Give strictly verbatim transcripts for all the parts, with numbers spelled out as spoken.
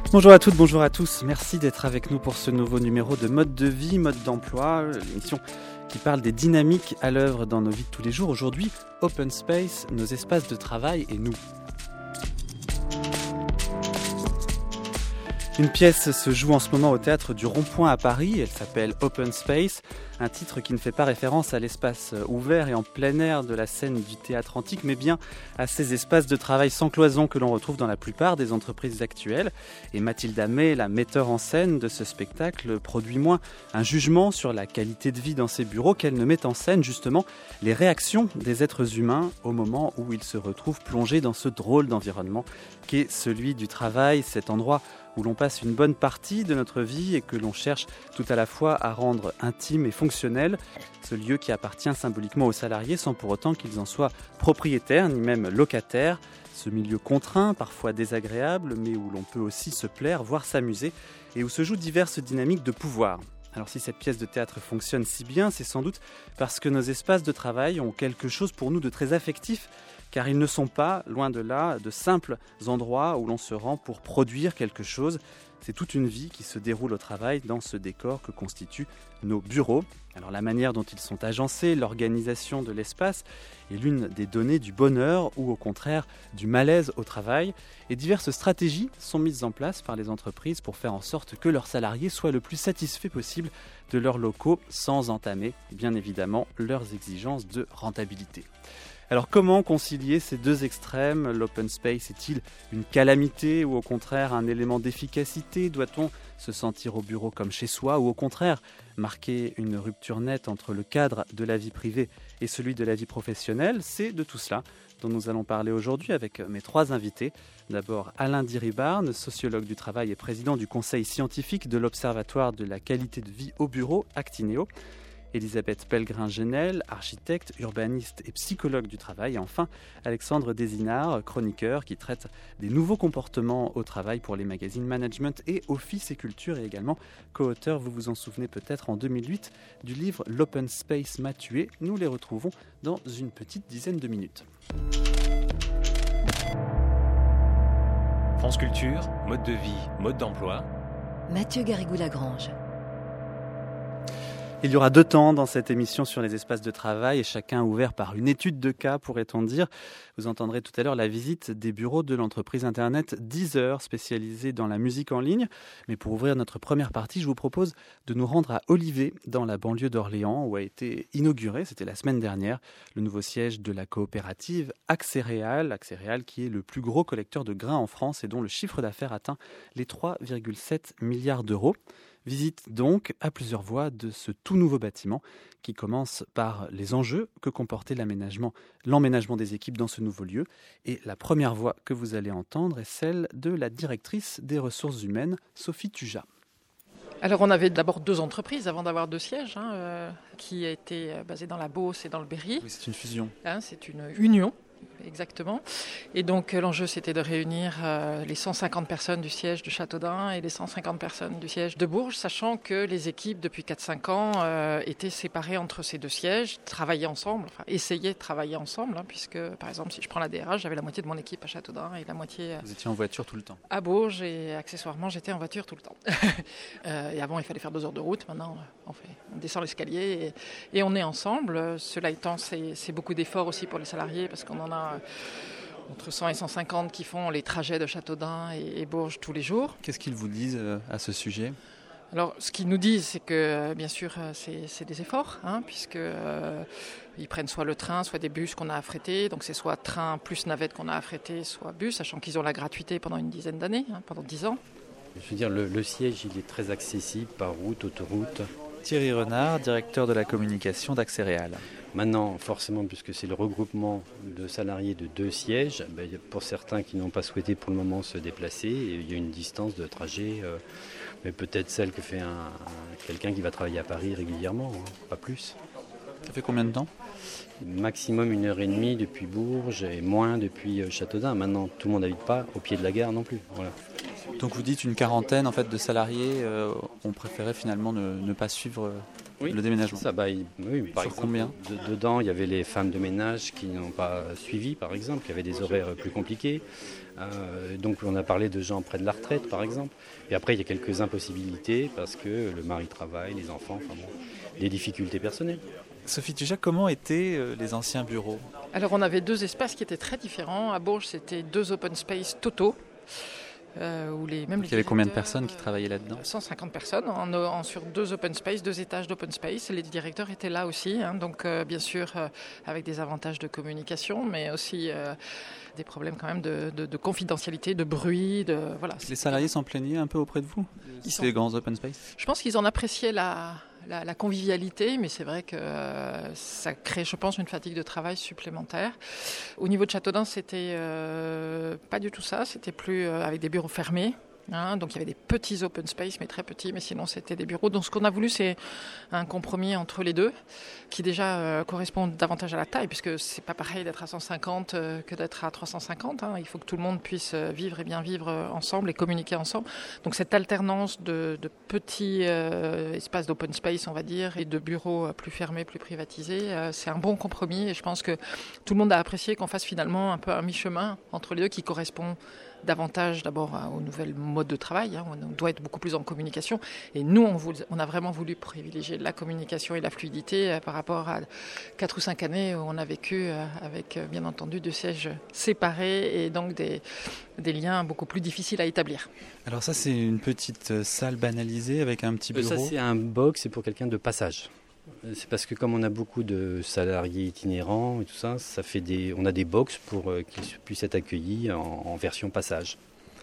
Bonjour à toutes, bonjour à tous. Merci d'être avec nous pour ce nouveau numéro de Mode de vie, Mode d'emploi, l'émission qui parle des dynamiques à l'œuvre dans nos vies de tous les jours. Aujourd'hui, Open Space, nos espaces de travail et nous. Une pièce se joue en ce moment au théâtre du Rond-Point à Paris, elle s'appelle Open Space, un titre qui ne fait pas référence à l'espace ouvert et en plein air de la scène du théâtre antique, mais bien à ces espaces de travail sans cloison que l'on retrouve dans la plupart des entreprises actuelles. Et Mathilde Amé, la metteur en scène de ce spectacle, produit moins un jugement sur la qualité de vie dans ces bureaux qu'elle ne met en scène justement les réactions des êtres humains au moment où ils se retrouvent plongés dans ce drôle d'environnement qu'est celui du travail, cet endroit où l'on passe une bonne partie de notre vie et que l'on cherche tout à la fois à rendre intime et fonctionnel, ce lieu qui appartient symboliquement aux salariés sans pour autant qu'ils en soient propriétaires ni même locataires, ce milieu contraint, parfois désagréable, mais où l'on peut aussi se plaire, voire s'amuser, et où se jouent diverses dynamiques de pouvoir. Alors si cette pièce de théâtre fonctionne si bien, c'est sans doute parce que nos espaces de travail ont quelque chose pour nous de très affectif, car ils ne sont pas, loin de là, de simples endroits où l'on se rend pour produire quelque chose. C'est toute une vie qui se déroule au travail dans ce décor que constituent nos bureaux. Alors la manière dont ils sont agencés, l'organisation de l'espace est l'une des données du bonheur ou au contraire du malaise au travail. Et diverses stratégies sont mises en place par les entreprises pour faire en sorte que leurs salariés soient le plus satisfaits possible de leurs locaux sans entamer, bien évidemment, leurs exigences de rentabilité. Alors comment concilier ces deux extrêmes ? L'open space est-il une calamité ou au contraire un élément d'efficacité ? Doit-on se sentir au bureau comme chez soi ou au contraire marquer une rupture nette entre le cadre de la vie privée et celui de la vie professionnelle ? C'est de tout cela dont nous allons parler aujourd'hui avec mes trois invités. D'abord Alain Diribarne, sociologue du travail et président du conseil scientifique de l'Observatoire de la qualité de vie au bureau, Actineo. Elisabeth Pellegrin-Genel, architecte, urbaniste et psychologue du travail. Et enfin, Alexandre Désinard, chroniqueur qui traite des nouveaux comportements au travail pour les magazines Management et Office et Culture et également co-auteur, vous vous en souvenez peut-être, en deux mille huit du livre L'Open Space m'a tué. Nous les retrouvons dans une petite dizaine de minutes. France Culture, mode de vie, mode d'emploi. Mathieu Garrigou-Lagrange. Il y aura deux temps dans cette émission sur les espaces de travail et chacun ouvert par une étude de cas, pourrait-on dire. Vous entendrez tout à l'heure la visite des bureaux de l'entreprise internet Deezer, spécialisée dans la musique en ligne. Mais pour ouvrir notre première partie, je vous propose de nous rendre à Olivet, dans la banlieue d'Orléans, où a été inauguré, c'était la semaine dernière, le nouveau siège de la coopérative Accéréal. Accéréal qui est le plus gros collecteur de grains en France et dont le chiffre d'affaires atteint les trois virgule sept milliards d'euros. Visite donc à plusieurs voies de ce tout nouveau bâtiment qui commence par les enjeux que comportait l'aménagement, l'emménagement des équipes dans ce nouveau lieu. Et la première voix que vous allez entendre est celle de la directrice des ressources humaines, Sophie Tuja. Alors on avait d'abord deux entreprises avant d'avoir deux sièges, hein, euh, qui étaient basées dans la Beauce et dans le Berry. Oui, c'est une fusion. Hein, c'est une union. Exactement. Et donc l'enjeu c'était de réunir euh, les cent cinquante personnes du siège de Châteaudun et les cent cinquante personnes du siège de Bourges, sachant que les équipes depuis quatre cinq ans euh, étaient séparées entre ces deux sièges, travaillaient ensemble, enfin essayaient de travailler ensemble, hein, puisque par exemple si je prends la D R H, j'avais la moitié de mon équipe à Châteaudun et la moitié euh, Vous étiez en voiture tout le temps à Bourges et accessoirement j'étais en voiture tout le temps. euh, et avant il fallait faire deux heures de route, maintenant on, fait, on descend l'escalier et, et on est ensemble. Cela étant, c'est, c'est beaucoup d'efforts aussi pour les salariés parce qu'on en a entre cent et cent cinquante qui font les trajets de Châteaudun et, et Bourges tous les jours. Qu'est-ce qu'ils vous disent euh, à ce sujet ? Alors, ce qu'ils nous disent, c'est que, bien sûr, c'est, c'est des efforts, hein, puisque euh, ils prennent soit le train, soit des bus qu'on a affrétés. Donc, c'est soit train plus navette qu'on a affrété, soit bus, sachant qu'ils ont la gratuité pendant une dizaine d'années, hein, pendant dix ans. Je veux dire, le, le siège, il est très accessible par route, autoroute. Thierry Renard, directeur de la communication d'Accéréal. Maintenant, forcément, puisque c'est le regroupement de salariés de deux sièges, ben, pour certains qui n'ont pas souhaité pour le moment se déplacer, il y a une distance de trajet, euh, mais peut-être celle que fait un, un, quelqu'un qui va travailler à Paris régulièrement, hein, pas plus. Ça fait combien de temps ? Maximum une heure et demie depuis Bourges et moins depuis Châteaudun. Maintenant, tout le monde n'habite pas au pied de la gare non plus. Voilà. Donc vous dites une quarantaine en fait, de salariés euh, ont préféré finalement ne, ne pas suivre Oui, le déménagement. Ça, bah, il, oui, par Sur exemple, combien de, dedans, il y avait les femmes de ménage qui n'ont pas suivi, par exemple, qui avaient des horaires plus compliqués. Euh, donc on a parlé de gens près de la retraite, par exemple. Et après, il y a quelques impossibilités parce que le mari travaille, les enfants, enfin bon, des difficultés personnelles. Sophie Tujac, comment étaient euh, les anciens bureaux ? Alors on avait deux espaces qui étaient très différents. À Bourges, c'était deux open space totaux. Euh, où les, même il y avait combien de personnes qui travaillaient là-dedans ? cent cinquante personnes en, en, sur deux open space, deux étages d'open space. Les directeurs étaient là aussi, hein, donc euh, bien sûr euh, avec des avantages de communication, mais aussi euh, des problèmes quand même de, de, de confidentialité, de bruit. De, voilà. Les salariés s'en plaignaient un peu auprès de vous ? Ils sont... Les grands open space ? Je pense qu'ils en appréciaient la... La, la convivialité, mais c'est vrai que euh, ça crée, je pense, une fatigue de travail supplémentaire. Au niveau de Châteaudun, c'était euh, pas du tout ça, c'était plus euh, avec des bureaux fermés. Hein, donc il y avait des petits open space, mais très petits, mais sinon c'était des bureaux. Donc ce qu'on a voulu, c'est un compromis entre les deux, qui déjà euh, correspond davantage à la taille, puisque c'est pas pareil d'être à cent cinquante euh, que d'être à trois cent cinquante. Hein. Il faut que tout le monde puisse vivre et bien vivre ensemble et communiquer ensemble. Donc cette alternance de, de petits euh, espaces d'open space, on va dire, et de bureaux plus fermés, plus privatisés, euh, c'est un bon compromis. Et je pense que tout le monde a apprécié qu'on fasse finalement un peu un mi-chemin entre les deux qui correspond davantage d'abord aux nouvelles modes de travail. Hein. On doit être beaucoup plus en communication. Et nous, on, voulait, on a vraiment voulu privilégier la communication et la fluidité euh, par rapport à quatre ou cinq années où on a vécu euh, avec, euh, bien entendu, deux sièges séparés et donc des, des liens beaucoup plus difficiles à établir. Alors ça, c'est une petite salle banalisée avec un petit bureau. Ça, c'est un box, c'est pour quelqu'un de passage. C'est parce que comme on a beaucoup de salariés itinérants et tout ça, ça fait des, on a des box pour euh, qu'ils puissent être accueillis en, en version passage.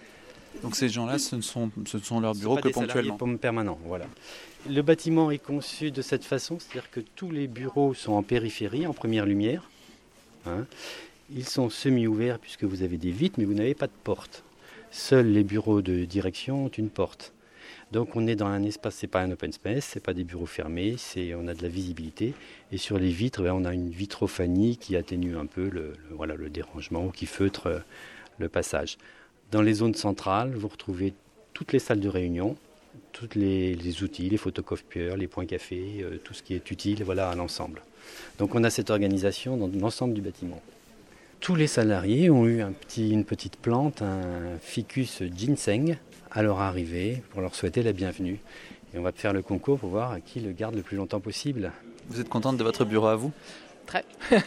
Donc ces gens-là, ce ne sont, ce ne sont leurs bureaux que ponctuellement. Pas permanents, voilà. Le bâtiment est conçu de cette façon, c'est-à-dire que tous les bureaux sont en périphérie, en première lumière. Hein. Ils sont semi-ouverts puisque vous avez des vitres, mais vous n'avez pas de porte. Seuls les bureaux de direction ont une porte. Donc on est dans un espace, c'est pas un open space, c'est pas des bureaux fermés, c'est, on a de la visibilité. Et sur les vitres, ben, on a une vitrophanie qui atténue un peu le, le, voilà, le dérangement ou qui feutre euh, le passage. Dans les zones centrales, vous retrouvez toutes les salles de réunion, tous les, les outils, les photocopieurs, les points café, euh, tout ce qui est utile voilà, à l'ensemble. Donc on a cette organisation dans l'ensemble du bâtiment. Tous les salariés ont eu un petit, une petite plante, un ficus ginseng, à leur arrivée pour leur souhaiter la bienvenue. Et on va faire le concours pour voir qui le garde le plus longtemps possible. Vous êtes contente de votre bureau à vous ? Très.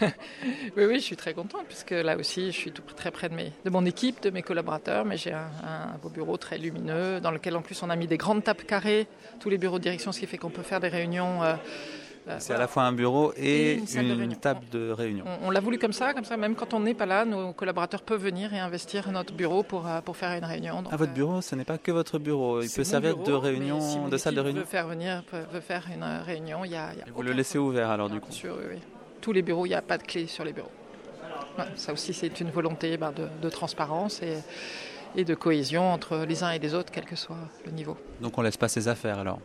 oui, oui, je suis très contente puisque là aussi, je suis tout, très près de, mes, de mon équipe, de mes collaborateurs, mais j'ai un, un beau bureau très lumineux dans lequel en plus on a mis des grandes tables carrées, tous les bureaux de direction, ce qui fait qu'on peut faire des réunions... Euh, C'est à la fois un bureau et, et une, une de table de réunion. On, on l'a voulu comme ça, comme ça, même quand on n'est pas là, nos collaborateurs peuvent venir et investir notre bureau pour, pour faire une réunion. Donc, ah, votre bureau, ce n'est pas que votre bureau, il peut servir bureau, de réunion, si de salle de réunion. Veut faire venir, veut faire une réunion, il y a. Il y a vous le laissez ouvert alors du coup. Bien sûr, oui, oui. Tous les bureaux, il n'y a pas de clé sur les bureaux. Ouais, ça aussi, c'est une volonté bah, de, de transparence et, et de cohésion entre les uns et les autres, quel que soit le niveau. Donc on laisse pas ses affaires alors.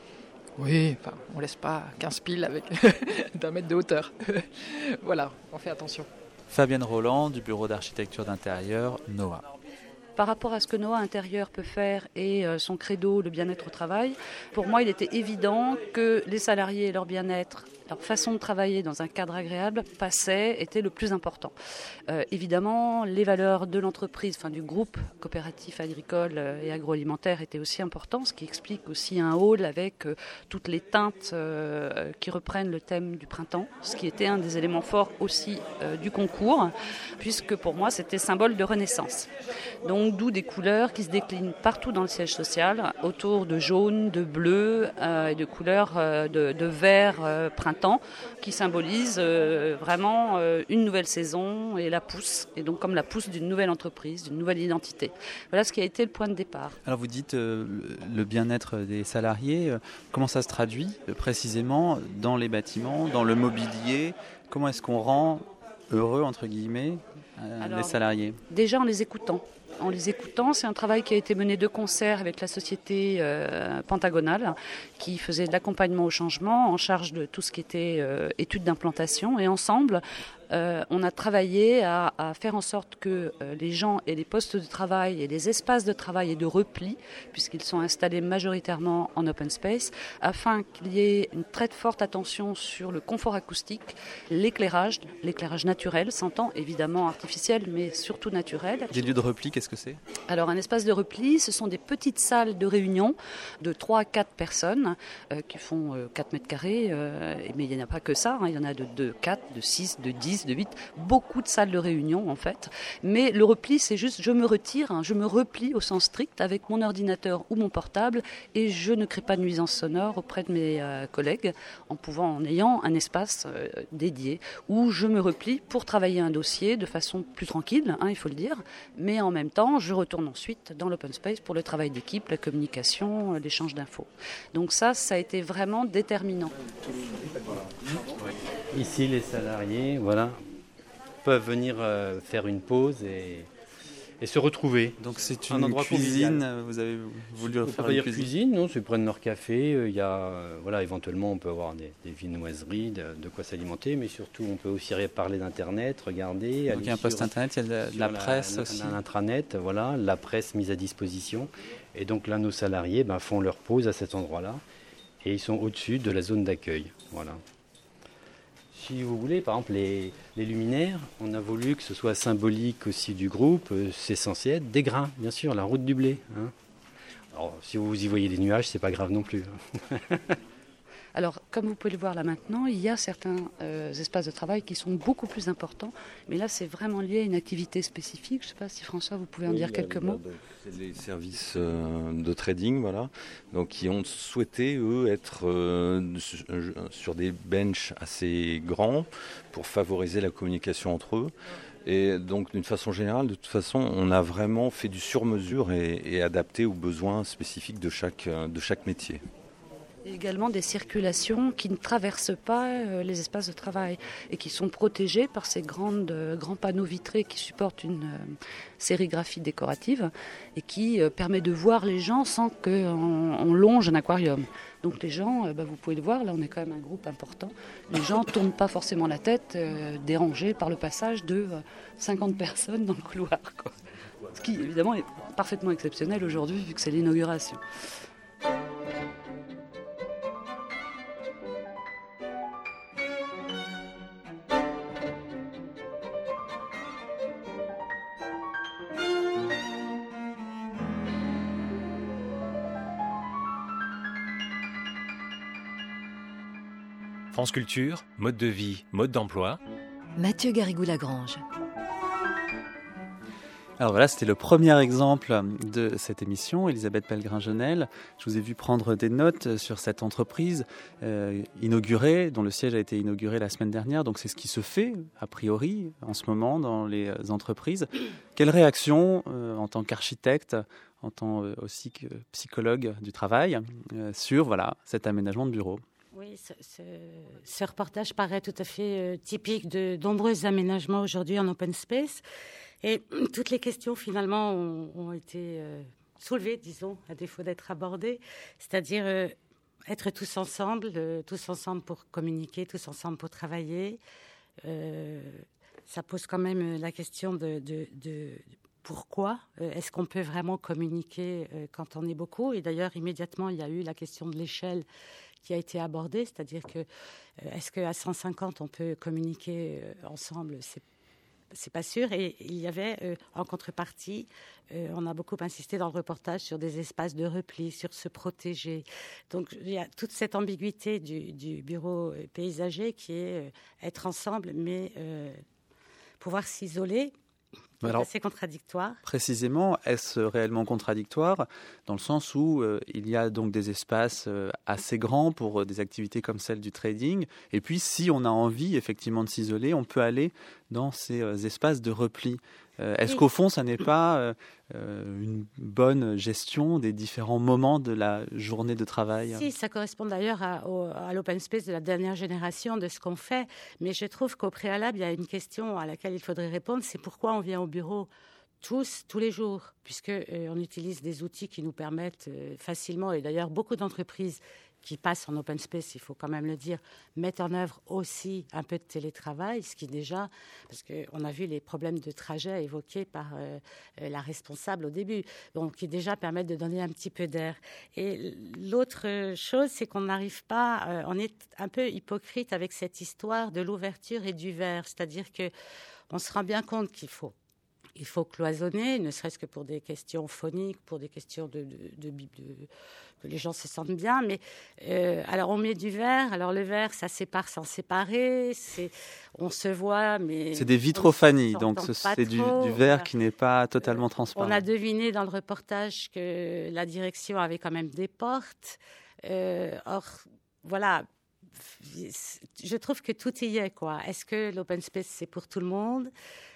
Oui, enfin, on ne laisse pas quinze piles avec d'un mètre de hauteur. Voilà, on fait attention. Fabienne Roland, du bureau d'architecture d'intérieur, Noah. Par rapport à ce que Noah Intérieur peut faire et euh, son credo, le bien-être au travail, pour moi, il était évident que les salariés et leur bien-être, leur façon de travailler dans un cadre agréable passait, était le plus important. Euh, évidemment, les valeurs de l'entreprise, enfin du groupe coopératif agricole et agroalimentaire étaient aussi importants, ce qui explique aussi un hall avec euh, toutes les teintes euh, qui reprennent le thème du printemps, ce qui était un des éléments forts aussi euh, du concours, puisque pour moi, c'était symbole de renaissance. Donc, d'où des couleurs qui se déclinent partout dans le siège social, autour de jaune, de bleu euh, et de couleurs euh, de, de vert euh, printemps, qui symbolisent euh, vraiment euh, une nouvelle saison et la pousse, et donc comme la pousse d'une nouvelle entreprise, d'une nouvelle identité. Voilà ce qui a été le point de départ. Alors vous dites euh, le bien-être des salariés, euh, comment ça se traduit euh, précisément dans les bâtiments, dans le mobilier ? Comment est-ce qu'on rend heureux, entre guillemets, euh, Alors, les salariés ? Déjà en les écoutant. En les écoutant, c'est un travail qui a été mené de concert avec la société euh, Pentagonale, qui faisait de l'accompagnement au changement, en charge de tout ce qui était euh, études d'implantation. Et ensemble, euh, on a travaillé à, à faire en sorte que euh, les gens aient des postes de travail et des espaces de travail et de repli, puisqu'ils sont installés majoritairement en open space, afin qu'il y ait une très forte attention sur le confort acoustique, l'éclairage, l'éclairage naturel, s'entend évidemment artificiel, mais surtout naturel. Des lieux de repli, qu'est-ce que c'est ? Alors un espace de repli, ce sont des petites salles de réunion de trois à quatre personnes euh, qui font euh, quatre mètres carrés, euh, mais il n'y en a pas que ça, hein, il y en a de, de quatre, de six, de dix, de huit, beaucoup de salles de réunion en fait. Mais le repli, c'est juste je me retire, hein, je me replie au sens strict avec mon ordinateur ou mon portable et je ne crée pas de nuisance sonore auprès de mes euh, collègues en pouvant, en ayant un espace euh, dédié où je me replie pour travailler un dossier de façon plus tranquille, hein, il faut le dire, mais en même temps, je retourne ensuite dans l'open space pour le travail d'équipe, la communication, l'échange d'infos. Donc ça, ça a été vraiment déterminant. Ici, les salariés, voilà, peuvent venir euh, faire une pause et, et se retrouver. Donc c'est Un une endroit cuisine, convivial. vous avez voulu On peut faire pas une dire cuisine. cuisine, non, c'est prendre leur café. Il y a, euh, voilà, éventuellement, on peut avoir des, des viennoiseries, de, de quoi s'alimenter, mais surtout, on peut aussi parler d'internet, regarder. Donc il y a un post internet, il y a de la, de la presse la, aussi. Un intranet, voilà, la presse mise à disposition. Et donc là, nos salariés ben, font leur pause à cet endroit-là, et ils sont au-dessus de la zone d'accueil, voilà. Si vous voulez, par exemple, les, les luminaires, on a voulu que ce soit symbolique aussi du groupe, euh, c'est censé être des grains, bien sûr, la route du blé. Hein. Alors, si vous y voyez des nuages, c'est pas grave non plus. Hein. Alors, comme vous pouvez le voir là maintenant, il y a certains euh, espaces de travail qui sont beaucoup plus importants, mais là, c'est vraiment lié à une activité spécifique. Je ne sais pas si François, vous pouvez en Oui, dire là, quelques là, mots. donc, c'est les services euh, de trading, voilà, donc qui ont souhaité eux être euh, sur des benches assez grands pour favoriser la communication entre eux. Et donc, d'une façon générale, de toute façon, on a vraiment fait du sur-mesure et, et adapté aux besoins spécifiques de chaque, de chaque métier. Et également des circulations qui ne traversent pas euh, les espaces de travail et qui sont protégées par ces grandes, euh, grands panneaux vitrés qui supportent une euh, sérigraphie décorative et qui euh, permet de voir les gens sans qu'on on longe un aquarium. Donc les gens, euh, bah, vous pouvez le voir, là on est quand même un groupe important, les gens ne tournent pas forcément la tête, euh, dérangés par le passage de euh, cinquante personnes dans le couloir, quoi. Ce qui évidemment est parfaitement exceptionnel aujourd'hui vu que c'est l'inauguration. France Culture, mode de vie, mode d'emploi. Mathieu Garrigou-Lagrange. Alors voilà, c'était le premier exemple de cette émission, Elisabeth Pellegrin-Jeunel. Je vous ai vu prendre des notes sur cette entreprise euh, inaugurée, dont le siège a été inauguré la semaine dernière. Donc c'est ce qui se fait, a priori, en ce moment dans les entreprises. Quelle réaction euh, en tant qu'architecte, en tant euh, aussi que psychologue du travail, euh, sur voilà, cet aménagement de bureau ? Oui, ce, ce, ce reportage paraît tout à fait euh, typique de nombreux aménagements aujourd'hui en open space. Et toutes les questions, finalement, ont, ont été euh, soulevées, disons, à défaut d'être abordées. C'est-à-dire euh, être tous ensemble, euh, tous ensemble pour communiquer, tous ensemble pour travailler. Euh, ça pose quand même la question de, de, de pourquoi euh, est-ce qu'on peut vraiment communiquer euh, quand on est beaucoup. Et d'ailleurs, immédiatement, il y a eu la question de l'échelle qui a été abordée, c'est-à-dire que euh, est-ce qu'à cent cinquante on peut communiquer euh, ensemble, c'est c'est pas sûr. Et il y avait euh, en contrepartie, euh, on a beaucoup insisté dans le reportage sur des espaces de repli, sur se protéger. Donc il y a toute cette ambiguïté du, du bureau paysager qui est euh, être ensemble, mais euh, pouvoir s'isoler. Alors, c'est contradictoire. Précisément, est-ce réellement contradictoire dans le sens où euh, il y a donc des espaces euh, assez grands pour euh, des activités comme celle du trading, et puis si on a envie effectivement de s'isoler, on peut aller dans ces euh, espaces de repli. Euh, est-ce oui. qu'au fond, ça n'est pas euh, une bonne gestion des différents moments de la journée de travail ? Si, ça correspond d'ailleurs à, au, à l'open space de la dernière génération, de ce qu'on fait. Mais je trouve qu'au préalable, il y a une question à laquelle il faudrait répondre, c'est pourquoi on vient au bureau tous, tous les jours, puisqu'on euh, utilise des outils qui nous permettent euh, facilement, et d'ailleurs beaucoup d'entreprises qui passent en open space, il faut quand même le dire, mettent en œuvre aussi un peu de télétravail, ce qui déjà, parce qu'on a vu les problèmes de trajet évoqués par euh, la responsable au début, donc qui déjà permettent de donner un petit peu d'air. Et l'autre chose, c'est qu'on n'arrive pas, euh, on est un peu hypocrite avec cette histoire de l'ouverture et du verre, c'est-à-dire que on se rend bien compte qu'il faut Il faut cloisonner, ne serait-ce que pour des questions phoniques, pour des questions de, de, de, de, de que les gens se sentent bien. Mais euh, alors on met du verre. Alors le verre, ça sépare sans séparer. C'est, on se voit, mais c'est des vitrophanies, donc c'est du, du verre qui n'est pas totalement transparent. On a deviné dans le reportage que la direction avait quand même des portes. Euh, or, voilà. Je trouve que tout y est, quoi. Est-ce que l'open space, c'est pour tout le monde ?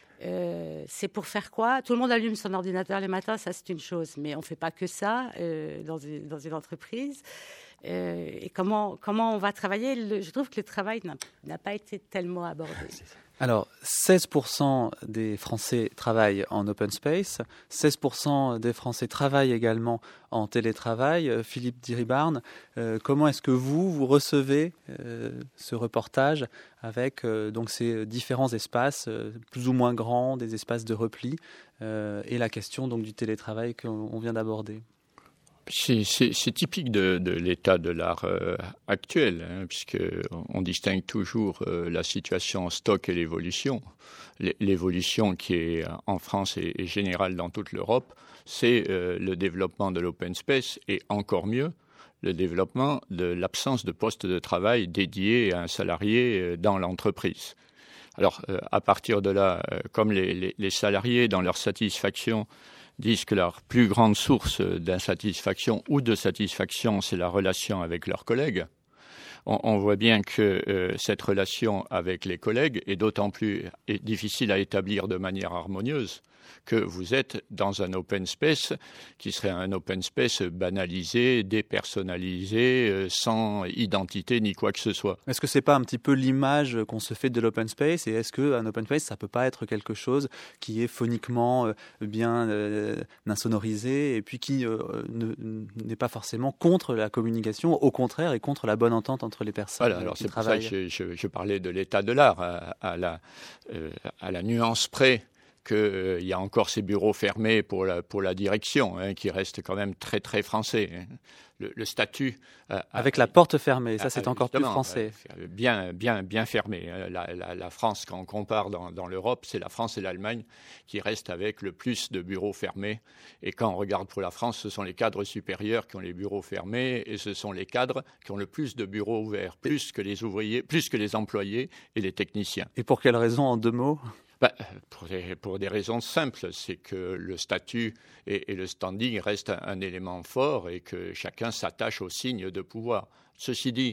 Euh, c'est pour faire quoi ? Tout le monde allume son ordinateur les matins, ça c'est une chose, mais on ne fait pas que ça euh, dans, une, dans une entreprise. Euh, et comment, comment on va travailler ? le, Je trouve que le travail n'a, n'a pas été tellement abordé. Alors, seize pour cent des Français travaillent en open space, seize pour cent des Français travaillent également en télétravail. Euh, Philippe Diribarne, euh, comment est-ce que vous, vous recevez euh, ce reportage avec euh, donc ces différents espaces, euh, plus ou moins grands, des espaces de repli, euh, et la question donc du télétravail qu'on vient d'aborder ? C'est, c'est, c'est typique de, de l'état de l'art euh, actuel, hein, puisqu'on distingue toujours euh, la situation stock et l'évolution. L'évolution qui est en France et, et générale dans toute l'Europe, c'est euh, le développement de l'open space et encore mieux, le développement de l'absence de postes de travail dédiés à un salarié euh, dans l'entreprise. Alors, euh, à partir de là, euh, comme les, les, les salariés, dans leur satisfaction, disent que leur plus grande source d'insatisfaction ou de satisfaction, c'est la relation avec leurs collègues. On, on voit bien que euh, cette relation avec les collègues est d'autant plus est difficile à établir de manière harmonieuse que vous êtes dans un open space qui serait un open space banalisé, dépersonnalisé, euh, sans identité ni quoi que ce soit. Est-ce que c'est pas un petit peu l'image qu'on se fait de l'open space, et est-ce qu'un open space, ça peut pas être quelque chose qui est phoniquement euh, bien euh, insonorisé et puis qui euh, ne, n'est pas forcément contre la communication, au contraire, et contre la bonne entente entre les personnes. Voilà, alors qui c'est travaillent. pour ça que je, je, je parlais de l'état de l'art à, à, la, euh, à la nuance près qu'il euh, y a encore ces bureaux fermés pour la, pour la direction, hein, qui restent quand même très, très français. Hein. Le, le statut... Euh, Avec a, la porte fermée, ça c'est a, encore plus français. Euh, bien, bien, bien fermé. La, la, la France, quand on compare dans, dans l'Europe, c'est la France et l'Allemagne qui restent avec le plus de bureaux fermés. Et quand on regarde pour la France, ce sont les cadres supérieurs qui ont les bureaux fermés et ce sont les cadres qui ont le plus de bureaux ouverts, plus que les ouvriers, plus que les employés et les techniciens. Et pour quelle raison, en deux mots ? Ben, pour, des, pour des raisons simples, c'est que le statut et, et le standing restent un, un élément fort et que chacun s'attache aux signes de pouvoir. Ceci dit,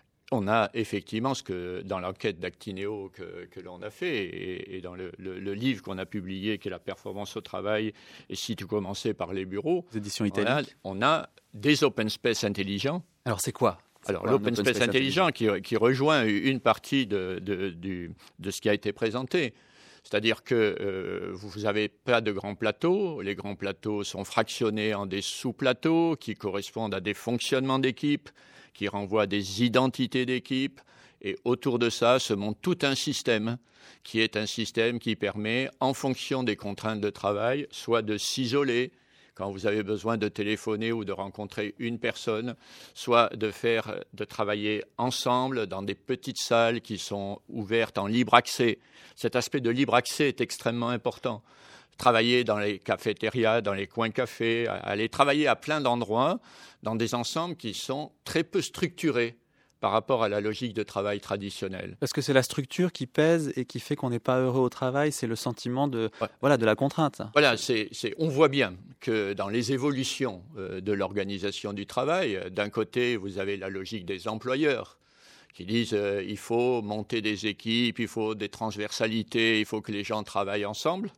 on a effectivement ce que dans l'enquête d'Actineo que, que l'on a fait et, et dans le, le, le livre qu'on a publié qui est la performance au travail et si tu commençais par les bureaux, les éditions italiques, on a, on a des open space intelligents. Alors c'est quoi ? Alors, l'open space, space intelligent qui, qui rejoint une partie de, de, du, de ce qui a été présenté. C'est-à-dire que euh, vous n'avez pas de grands plateaux. Les grands plateaux sont fractionnés en des sous-plateaux qui correspondent à des fonctionnements d'équipe, qui renvoient à des identités d'équipe. Et autour de ça se monte tout un système qui est un système qui permet, en fonction des contraintes de travail, soit de s'isoler, quand vous avez besoin de téléphoner ou de rencontrer une personne, soit de faire, de travailler ensemble dans des petites salles qui sont ouvertes en libre accès. Cet aspect de libre accès est extrêmement important. Travailler dans les cafétérias, dans les coins cafés, aller travailler à plein d'endroits, dans des ensembles qui sont très peu structurés par rapport à la logique de travail traditionnelle. Parce que c'est la structure qui pèse et qui fait qu'on n'est pas heureux au travail, c'est le sentiment de, ouais. voilà, de la contrainte. Voilà, c'est, c'est, on voit bien que dans les évolutions euh, de l'organisation du travail, d'un côté, vous avez la logique des employeurs qui disent euh, il faut monter des équipes, il faut des transversalités, il faut que les gens travaillent ensemble.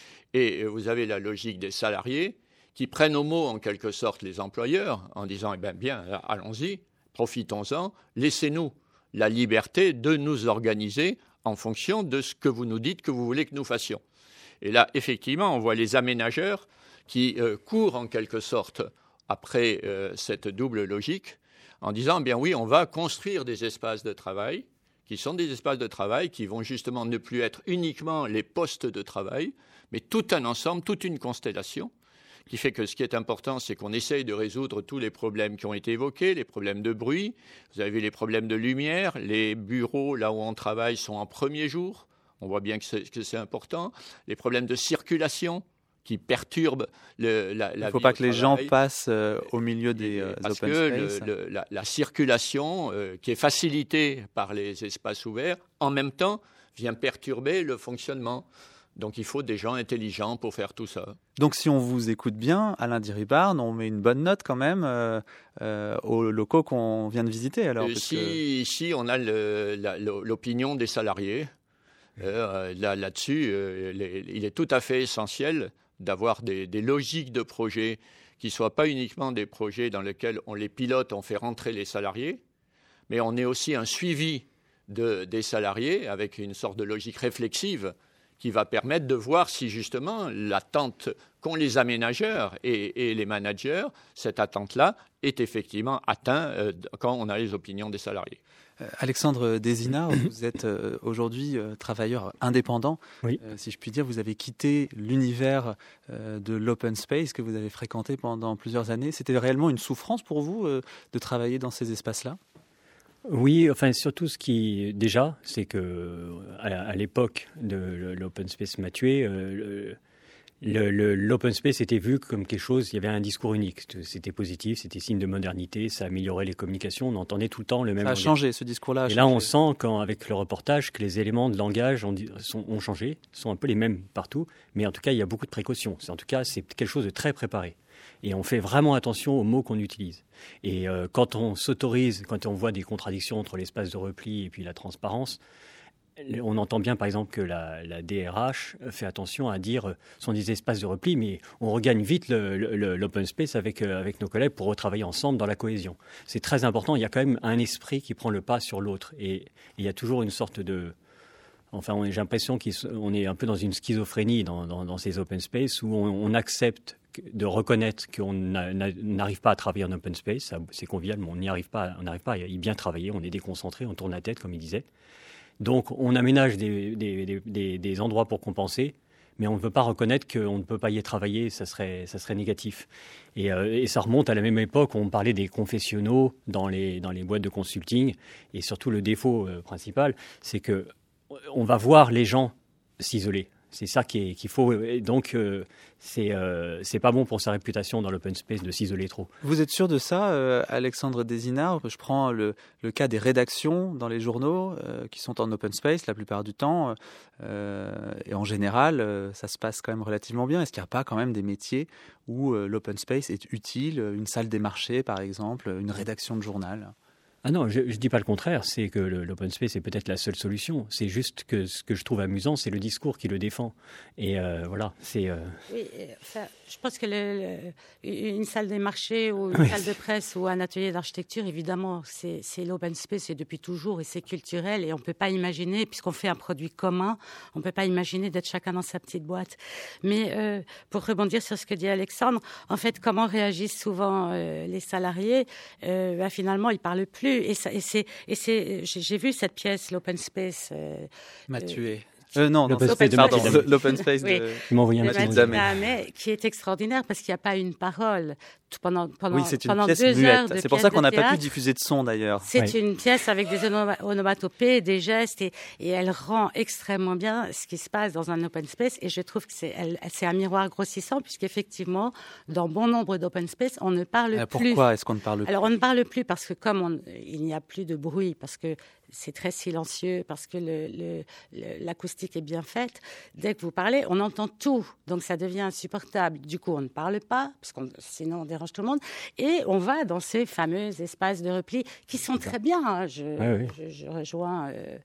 Et vous avez la logique des salariés qui prennent au mot en quelque sorte les employeurs en disant eh bien, bien, allons-y, profitons-en, laissez-nous la liberté de nous organiser en fonction de ce que vous nous dites que vous voulez que nous fassions. Et là, effectivement, on voit les aménageurs qui euh, courent en quelque sorte après euh, cette double logique en disant, bien oui, on va construire des espaces de travail qui sont des espaces de travail qui vont justement ne plus être uniquement les postes de travail, mais tout un ensemble, toute une constellation, qui fait que ce qui est important, c'est qu'on essaye de résoudre tous les problèmes qui ont été évoqués, les problèmes de bruit, vous avez vu les problèmes de lumière, les bureaux là où on travaille sont en premier jour, on voit bien que c'est, que c'est important, les problèmes de circulation qui perturbent le, la, la vie. Il ne faut pas que travail. Les gens passent euh, au milieu des euh, Parce open que space. le, le, la, la circulation, euh, qui est facilitée par les espaces ouverts, en même temps, vient perturber le fonctionnement. Donc il faut des gens intelligents pour faire tout ça. Donc si on vous écoute bien, Alain Diribarne, on met une bonne note quand même euh, euh, aux locaux qu'on vient de visiter. Alors, Euh, si, que... Ici, on a le, la, l'opinion des salariés. Euh, là, là-dessus, euh, les, il est tout à fait essentiel d'avoir des, des logiques de projets qui ne soient pas uniquement des projets dans lesquels on les pilote, on fait rentrer les salariés, mais on ait aussi un suivi de, des salariés avec une sorte de logique réflexive qui va permettre de voir si justement l'attente qu'ont les aménageurs et, et les managers, cette attente-là est effectivement atteinte euh, quand on a les opinions des salariés. Euh, Alexandre Désinard, vous êtes euh, aujourd'hui euh, travailleur indépendant. Oui. Euh, si je puis dire, vous avez quitté l'univers euh, de l'open space que vous avez fréquenté pendant plusieurs années. C'était réellement une souffrance pour vous euh, de travailler dans ces espaces-là ? Oui, enfin surtout ce qui déjà, c'est que à, à l'époque de l'open space m'a tué, euh, le, le, l'open space était vu comme quelque chose, il y avait un discours unique, c'était positif, c'était signe de modernité, ça améliorait les communications, on entendait tout le temps le même. Ça a langage. changé, ce discours-là. A Et changé. là, on sent quand, avec le reportage, que les éléments de langage ont, sont, ont changé, sont un peu les mêmes partout, mais en tout cas, il y a beaucoup de précautions. C'est, en tout cas, c'est quelque chose de très préparé. Et on fait vraiment attention aux mots qu'on utilise. Et euh, quand on s'autorise, quand on voit des contradictions entre l'espace de repli et puis la transparence, on entend bien par exemple que la, la D R H fait attention à dire euh, ce sont des espaces de repli, mais on regagne vite le, le, l'open space avec, euh, avec nos collègues pour retravailler ensemble dans la cohésion. C'est très important, il y a quand même un esprit qui prend le pas sur l'autre. Et, et il y a toujours une sorte de... Enfin, on, j'ai l'impression qu'on est un peu dans une schizophrénie dans, dans, dans ces open space où on, on accepte de reconnaître qu'on n'a, n'arrive pas à travailler en open space, ça, c'est convivial, mais on n'y arrive pas, on n'arrive pas à y bien travailler, on est déconcentré, on tourne la tête, comme il disait. Donc, on aménage des, des, des, des endroits pour compenser, mais on ne veut pas reconnaître qu'on ne peut pas y travailler, ça serait, ça serait négatif. Et, euh, et ça remonte à la même époque où on parlait des confessionnaux dans les, dans les boîtes de consulting, et surtout le défaut euh, principal, c'est que on va voir les gens s'isoler. C'est ça qui est, qu'il faut. Et donc, euh, c'est, euh, c'est pas bon pour sa réputation dans l'open space de s'isoler trop. Vous êtes sûr de ça, euh, Alexandre Désinard ? Je prends le, le cas des rédactions dans les journaux euh, qui sont en open space la plupart du temps. Euh, et en général, euh, ça se passe quand même relativement bien. Est-ce qu'il n'y a pas quand même des métiers où euh, l'open space est utile ? Une salle des marchés, par exemple, une rédaction de journal ? Ah non, je ne dis pas le contraire, c'est que le, l'open space est peut-être la seule solution. C'est juste que ce que je trouve amusant, c'est le discours qui le défend. Et euh, voilà, c'est... Euh... Oui, enfin, je pense que le, le, une salle des marchés ou une oui. salle de presse ou un atelier d'architecture, évidemment, c'est, c'est l'open space, c'est depuis toujours et c'est culturel. Et on ne peut pas imaginer, puisqu'on fait un produit commun, on ne peut pas imaginer d'être chacun dans sa petite boîte. Mais euh, pour rebondir sur ce que dit Alexandre, en fait, comment réagissent souvent euh, les salariés euh, ben, finalement, ils ne parlent plus. Et, ça, et, c'est, et c'est, j'ai, j'ai vu cette pièce, l'open space. Euh, m'a euh, tué. Euh, non, l'open non, space de pardon, Mathilde l'open space oui. de, de Mathilde Damé. Damé, qui est extraordinaire parce qu'il n'y a pas une parole pendant pendant Oui, c'est une pendant pièce deux muette. heures de C'est pour ça qu'on n'a pas pu théâtre. diffuser de son d'ailleurs. C'est Oui. une pièce avec des onoma- onomatopées, des gestes, et, et elle rend extrêmement bien ce qui se passe dans un open space. Et je trouve que c'est, elle, c'est un miroir grossissant, puisqu'effectivement, dans bon nombre d'open space, on ne parle Euh, plus. pourquoi est-ce qu'on ne parle plus ? Alors, on ne parle plus parce que comme on, il n'y a plus de bruit, parce que c'est très silencieux, parce que le, le, le, l'acoustique est bien faite. Dès que vous parlez, on entend tout. Donc, ça devient insupportable. Du coup, on ne parle pas, parce qu'on, sinon on dérange tout le monde. Et on va dans ces fameux espaces de repli qui sont très bien. Hein. Je, ouais, oui. je, je rejoins... Euh,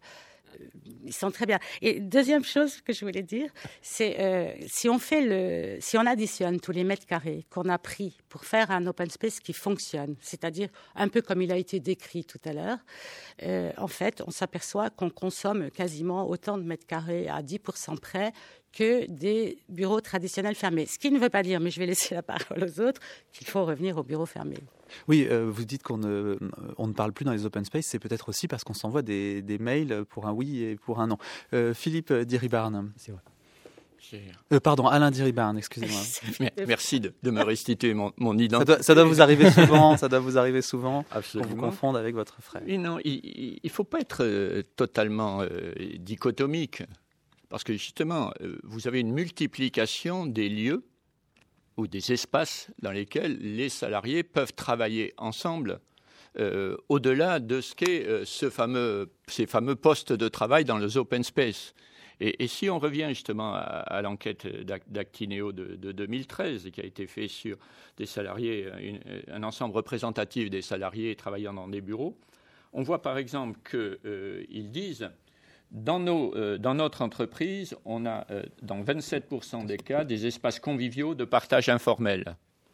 ils sont très bien. Et deuxième chose que je voulais dire, c'est euh, si on fait le, si on additionne tous les mètres carrés qu'on a pris pour faire un open space qui fonctionne, c'est-à-dire un peu comme il a été décrit tout à l'heure, euh, en fait, on s'aperçoit qu'on consomme quasiment autant de mètres carrés à dix pour cent près que des bureaux traditionnels fermés. Ce qui ne veut pas dire, mais je vais laisser la parole aux autres, qu'il faut revenir aux bureaux fermés. Oui, euh, vous dites qu'on ne, on ne parle plus dans les open space, c'est peut-être aussi parce qu'on s'envoie des, des mails pour un oui et pour un non. Euh, Philippe Diribarne. C'est vrai. Euh, pardon, Alain Diribarne, excusez-moi. Merci de, de me restituer mon, mon identité. Ça doit, ça doit vous arriver souvent, ça doit vous arriver souvent. Absolument. On vous confonde avec votre frère. Et non, il ne faut pas être euh, totalement euh, dichotomique, parce que justement, euh, vous avez une multiplication des lieux ou des espaces dans lesquels les salariés peuvent travailler ensemble, euh, au-delà de ce qu'est euh, ce fameux, ces fameux postes de travail dans les open space. Et, et si on revient justement à, à l'enquête d'Actineo de, de deux mille treize, qui a été faite sur des salariés, une, un ensemble représentatif des salariés travaillant dans des bureaux, on voit par exemple qu'ils euh, disent, dans, nos, euh, dans notre entreprise, on a euh, dans vingt-sept pour cent des cas des espaces conviviaux de partage informel.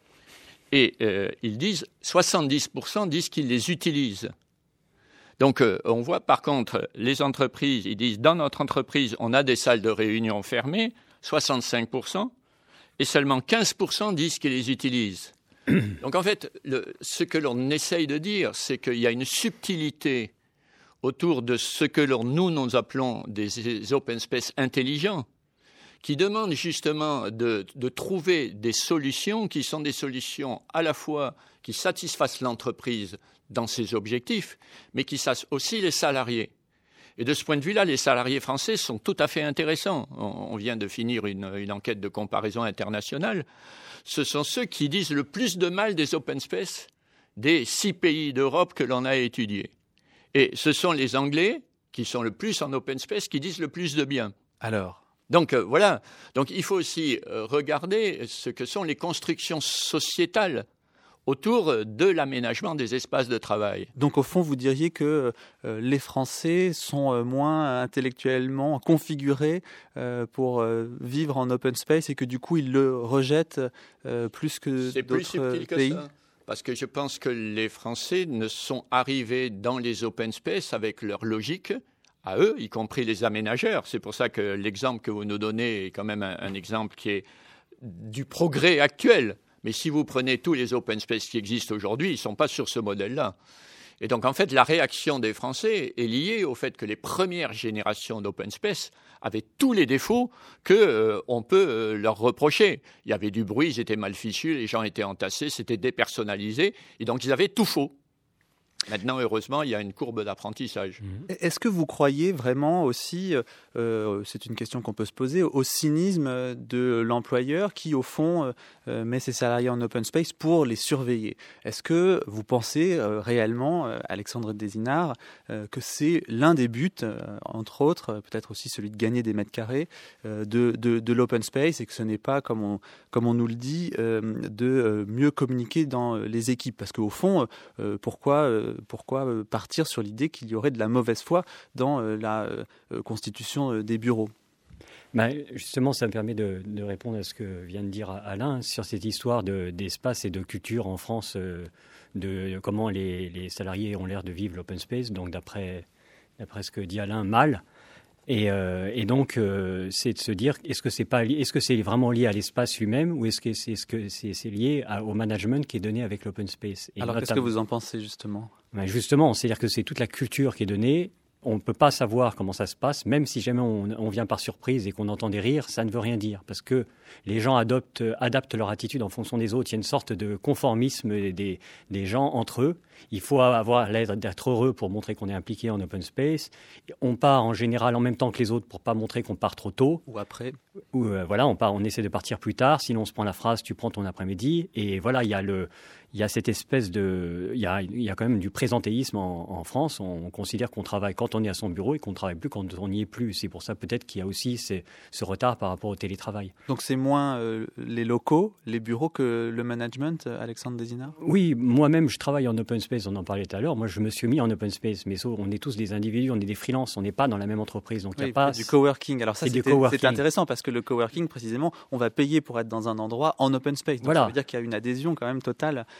Et euh, ils disent, soixante-dix pour cent disent qu'ils les utilisent. Donc, euh, on voit par contre, les entreprises, ils disent, dans notre entreprise, on a des salles de réunion fermées, soixante-cinq pour cent, et seulement quinze pour cent disent qu'ils les utilisent. Donc, en fait, le, ce que l'on essaye de dire, c'est qu'il y a une subtilité autour de ce que l'on, nous, nous appelons des, des open space intelligents, qui demandent justement de, de trouver des solutions qui sont des solutions à la fois qui satisfassent l'entreprise dans ses objectifs, mais qui satisfassent aussi les salariés. Et de ce point de vue-là, les salariés français sont tout à fait intéressants. On vient de finir une, une enquête de comparaison internationale. Ce sont ceux qui disent le plus de mal des open space des six pays d'Europe que l'on a étudiés. Et ce sont les Anglais, qui sont le plus en open space, qui disent le plus de bien. Alors Donc euh, voilà. Donc il faut aussi euh, regarder ce que sont les constructions sociétales autour de l'aménagement des espaces de travail. Donc au fond, vous diriez que euh, les Français sont euh, moins intellectuellement configurés euh, pour euh, vivre en open space et que du coup, ils le rejettent euh, plus que C'est d'autres plus subtil que pays. ça. Parce que je pense que les Français ne sont arrivés dans les open space avec leur logique à eux, y compris les aménageurs. C'est pour ça que l'exemple que vous nous donnez est quand même un, un exemple qui est du progrès actuel. Mais si vous prenez tous les open space qui existent aujourd'hui, ils ne sont pas sur ce modèle-là. Et donc, en fait, la réaction des Français est liée au fait que les premières générations d'open space avaient tous les défauts qu'on euh, peut euh, leur reprocher. Il y avait du bruit, ils étaient mal fichus, les gens étaient entassés, c'était dépersonnalisé. Et donc, ils avaient tout faux. Maintenant, heureusement, il y a une courbe d'apprentissage. Est-ce que vous croyez vraiment aussi, euh, c'est une question qu'on peut se poser, au cynisme de l'employeur qui, au fond, euh, met ses salariés en open space pour les surveiller? Est-ce que vous pensez euh, réellement, euh, Alexandre Désinard, euh, que c'est l'un des buts, euh, entre autres, peut-être aussi celui de gagner des mètres carrés, euh, de, de, de l'open space, et que ce n'est pas, comme on, comme on nous le dit, euh, de mieux communiquer dans les équipes? Parce qu'au fond, euh, pourquoi... Euh, Pourquoi partir sur l'idée qu'il y aurait de la mauvaise foi dans la constitution des bureaux? Ben justement, ça me permet de, de répondre à ce que vient de dire Alain sur cette histoire de, d'espace et de culture en France, de, de comment les, les salariés ont l'air de vivre l'open space. Donc, d'après, d'après ce que dit Alain, mal. Et, euh, et donc, euh, c'est de se dire, est-ce que c'est pas, est-ce que c'est vraiment lié à l'espace lui-même ou est-ce que c'est, est-ce que c'est, c'est lié à, au management qui est donné avec l'open space? Et alors, qu'est-ce que vous en pensez justement? Ben justement, c'est-à-dire que c'est toute la culture qui est donnée. On ne peut pas savoir comment ça se passe, même si jamais on, on vient par surprise et qu'on entend des rires, ça ne veut rien dire, parce que les gens adoptent, adaptent leur attitude en fonction des autres. Il y a une sorte de conformisme des, des gens entre eux. Il faut avoir l'air d'être heureux pour montrer qu'on est impliqué en open space. On part en général en même temps que les autres pour pas montrer qu'on part trop tôt. Ou après. Ou euh, voilà, on part, on essaie de partir plus tard. Sinon, on se prend la phrase "tu prends ton après-midi". Et voilà, il y a le, il y a cette espèce de, il y a, il y a quand même du présentéisme en, en France. On considère qu'on travaille quand on est à son bureau et qu'on ne travaille plus quand on n'y est plus. C'est pour ça peut-être qu'il y a aussi ces, ce retard par rapport au télétravail. Donc c'est moins euh, les locaux, les bureaux que le management, Alexandre Désinard? Oui, moi-même je travaille en open space, on en parlait tout à l'heure. Moi je me suis mis en open space, mais on est tous des individus, on est des freelances, on n'est pas dans la même entreprise. Donc il oui, y a pas du coworking. Alors ça c'est, c'était, c'était intéressant parce que le coworking précisément, on va payer pour être dans un endroit en open space. Donc voilà. Ça veut dire qu'il y a une adhésion quand même totale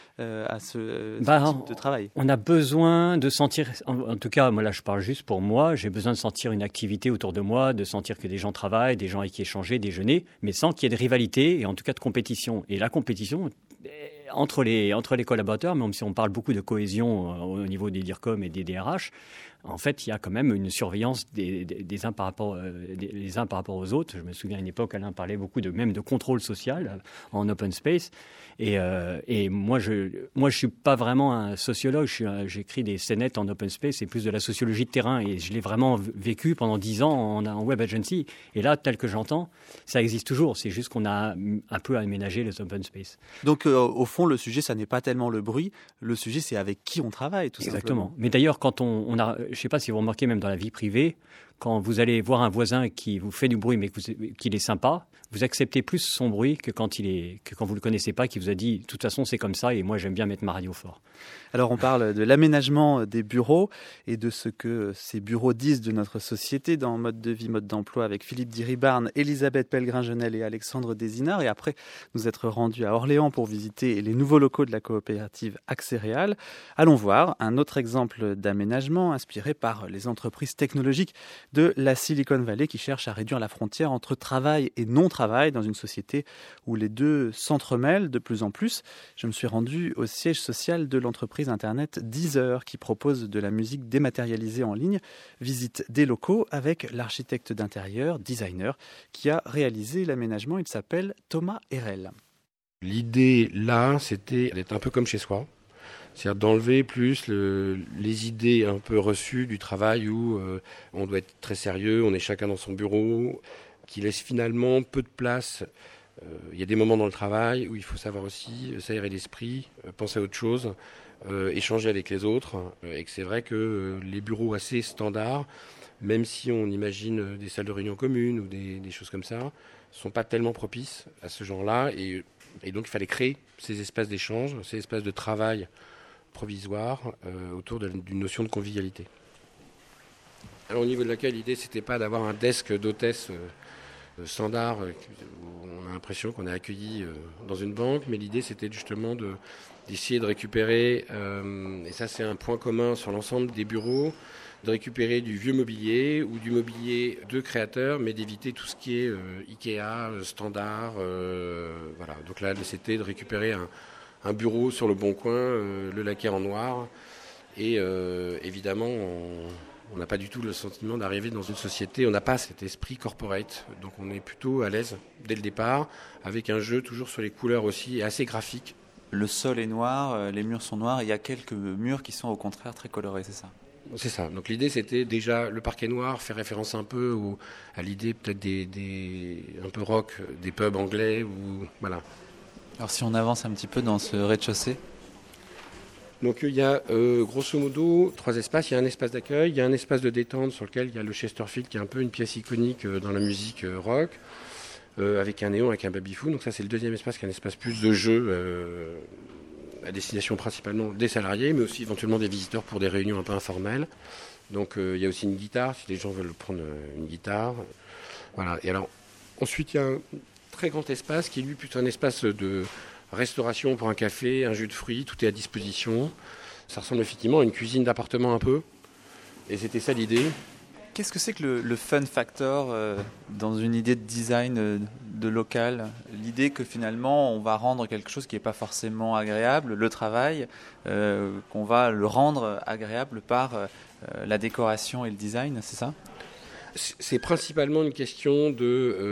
euh, à ce, ce bah, type de travail. On a besoin de sentir, en, en tout cas, moi là je parle juste pour moi, j'ai besoin de sentir une activité autour de moi, de sentir que des gens travaillent, des gens avec qui échanger, déjeuner, mais sans qu'il y ait de rivalité et en tout cas de compétition. Et la compétition entre les, entre les collaborateurs, même si on parle beaucoup de cohésion au niveau des DIRCOM et des D R H, en fait, il y a quand même une surveillance des, des, des uns par rapport, euh, des, les uns par rapport aux autres. Je me souviens à une époque, Alain parlait beaucoup de même de contrôle social en open space. Et, euh, et moi, je moi, je suis pas vraiment un sociologue. Je suis un, j'écris des scénettes en open space, c'est plus de la sociologie de terrain. Et je l'ai vraiment vécu pendant dix ans en, en web agency. Et là, tel que j'entends, ça existe toujours. C'est juste qu'on a un peu aménagé les open space. Donc, euh, au fond, le sujet, ça n'est pas tellement le bruit. Le sujet, c'est avec qui on travaille, tout Exactement. simplement. Mais d'ailleurs, quand on, on a, je ne sais pas si vous remarquez, même dans la vie privée, quand vous allez voir un voisin qui vous fait du bruit mais qu'il est sympa, vous acceptez plus son bruit que quand, il est, que quand vous ne le connaissez pas, qui vous a dit « de toute façon c'est comme ça et moi j'aime bien mettre ma radio fort ». Alors on parle de l'aménagement des bureaux et de ce que ces bureaux disent de notre société dans Mode de vie, mode d'emploi avec Philippe Diribarne, Elisabeth Pellegrin-Genel et Alexandre Désinard. Et après nous être rendus à Orléans pour visiter les nouveaux locaux de la coopérative Axéréal, allons voir un autre exemple d'aménagement inspiré par les entreprises technologiques de la Silicon Valley qui cherchent à réduire la frontière entre travail et non-travail dans une société où les deux s'entremêlent de plus en plus. Je me suis rendu au siège social de l'entreprise internet Deezer qui propose de la musique dématérialisée en ligne. Visite des locaux avec l'architecte d'intérieur, designer, qui a réalisé l'aménagement. Il s'appelle Thomas Herel. L'idée là, c'était d'être un peu comme chez soi. C'est-à-dire d'enlever plus le, les idées un peu reçues du travail où euh, on doit être très sérieux, on est chacun dans son bureau, qui laisse finalement peu de place. Euh, il y a des moments dans le travail où il faut savoir aussi s'aérer l'esprit, euh, penser à autre chose, euh, échanger avec les autres. Euh, et que c'est vrai que euh, les bureaux assez standards, même si on imagine des salles de réunion communes ou des, des choses comme ça, ne sont pas tellement propices à ce genre-là. Et, et donc il fallait créer ces espaces d'échange, ces espaces de travail provisoire euh, autour de, d'une notion de convivialité. Alors au niveau de l'accueil, l'idée c'était pas d'avoir un desk d'hôtesse euh, standard euh, où on a l'impression qu'on est accueilli euh, dans une banque, mais l'idée c'était justement de, d'essayer de récupérer, euh, et ça c'est un point commun sur l'ensemble des bureaux, de récupérer du vieux mobilier ou du mobilier de créateurs, mais d'éviter tout ce qui est euh, Ikea, standard. Euh, voilà. Donc là c'était de récupérer un un bureau sur le bon coin, euh, le laquer en noir. Et euh, évidemment, on n'a pas du tout le sentiment d'arriver dans une société, on n'a pas cet esprit corporate. Donc on est plutôt à l'aise dès le départ, avec un jeu toujours sur les couleurs aussi, et assez graphique. Le sol est noir, les murs sont noirs, il y a quelques murs qui sont au contraire très colorés, c'est ça ? C'est ça. Donc l'idée, c'était déjà le parquet noir, faire référence un peu au, à l'idée peut-être des, des un peu rock, des pubs anglais, ou voilà. Alors si on avance un petit peu dans ce rez-de-chaussée. Donc il y a euh, grosso modo trois espaces. Il y a un espace d'accueil, il y a un espace de détente sur lequel il y a le Chesterfield qui est un peu une pièce iconique euh, dans la musique euh, rock, euh, avec un néon, avec un baby-foot. Donc ça c'est le deuxième espace qui est un espace plus de jeu euh, à destination principalement des salariés, mais aussi éventuellement des visiteurs pour des réunions un peu informelles. Donc euh, il y a aussi une guitare, si les gens veulent prendre une guitare. Voilà. Et alors ensuite il y a un très grand espace qui est lui plutôt un espace de restauration pour un café, un jus de fruits, tout est à disposition. Ça ressemble effectivement à une cuisine d'appartement un peu, et c'était ça l'idée. Qu'est-ce que c'est que le, le fun factor euh, dans une idée de design euh, de local ? L'idée que finalement on va rendre quelque chose qui n'est pas forcément agréable, le travail, euh, qu'on va le rendre agréable par euh, la décoration et le design, c'est ça ? C'est principalement une question de,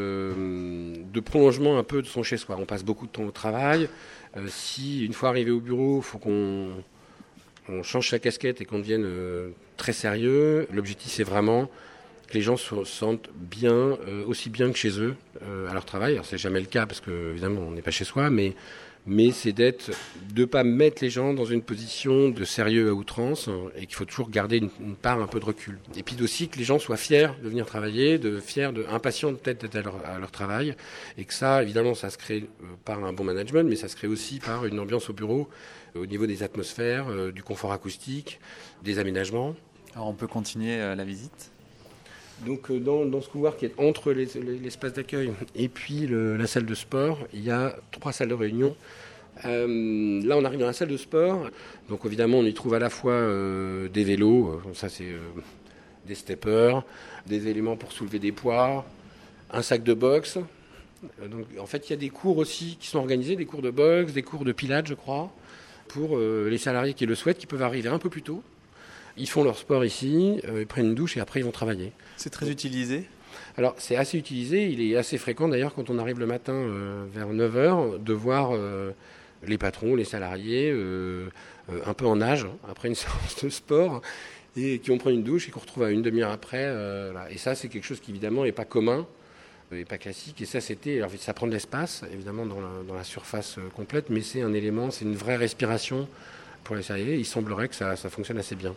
euh, de prolongement un peu de son chez-soi. On passe beaucoup de temps au travail. Euh, si, une fois arrivé au bureau, il faut qu'on on change sa casquette et qu'on devienne euh, très sérieux, l'objectif, c'est vraiment que les gens se sentent bien, euh, aussi bien que chez eux, euh, à leur travail. Alors, c'est jamais le cas parce que, évidemment, on n'est pas chez soi, mais... mais c'est d'être, de ne pas mettre les gens dans une position de sérieux à outrance et qu'il faut toujours garder une, une part un peu de recul. Et puis aussi que les gens soient fiers de venir travailler, de fiers, de, impatients peut-être d'être à leur, à leur travail, et que ça, évidemment, ça se crée par un bon management, mais ça se crée aussi par une ambiance au bureau, au niveau des atmosphères, euh, du confort acoustique, des aménagements. Alors on peut continuer euh, la visite. Donc dans, dans ce couloir qui est entre les, les, l'espace d'accueil et puis le, la salle de sport, il y a trois salles de réunion Euh, là, on arrive dans la salle de sport. Donc, évidemment, on y trouve à la fois euh, des vélos, ça c'est euh, des steppers, des éléments pour soulever des poids, un sac de boxe. Donc, en fait, il y a des cours aussi qui sont organisés, des cours de boxe, des cours de pilates, je crois, pour euh, les salariés qui le souhaitent, qui peuvent arriver un peu plus tôt. Ils font leur sport ici, euh, ils prennent une douche et après ils vont travailler. C'est très utilisé ? Alors, c'est assez utilisé. Il est assez fréquent, d'ailleurs, quand on arrive le matin euh, vers neuf heures, de voir euh, les patrons, les salariés, euh, euh, un peu en nage, hein, après une séance de sport, et qui vont prendre une douche et qu'on retrouve à une demi-heure après. Euh, là. Et ça, c'est quelque chose qui, évidemment, n'est pas commun, n'est pas classique. Et ça, c'était... Alors, ça prend de l'espace, évidemment, dans la, dans la surface euh, complète, mais c'est un élément, c'est une vraie respiration pour les salariés. Il semblerait que ça, ça fonctionne assez bien.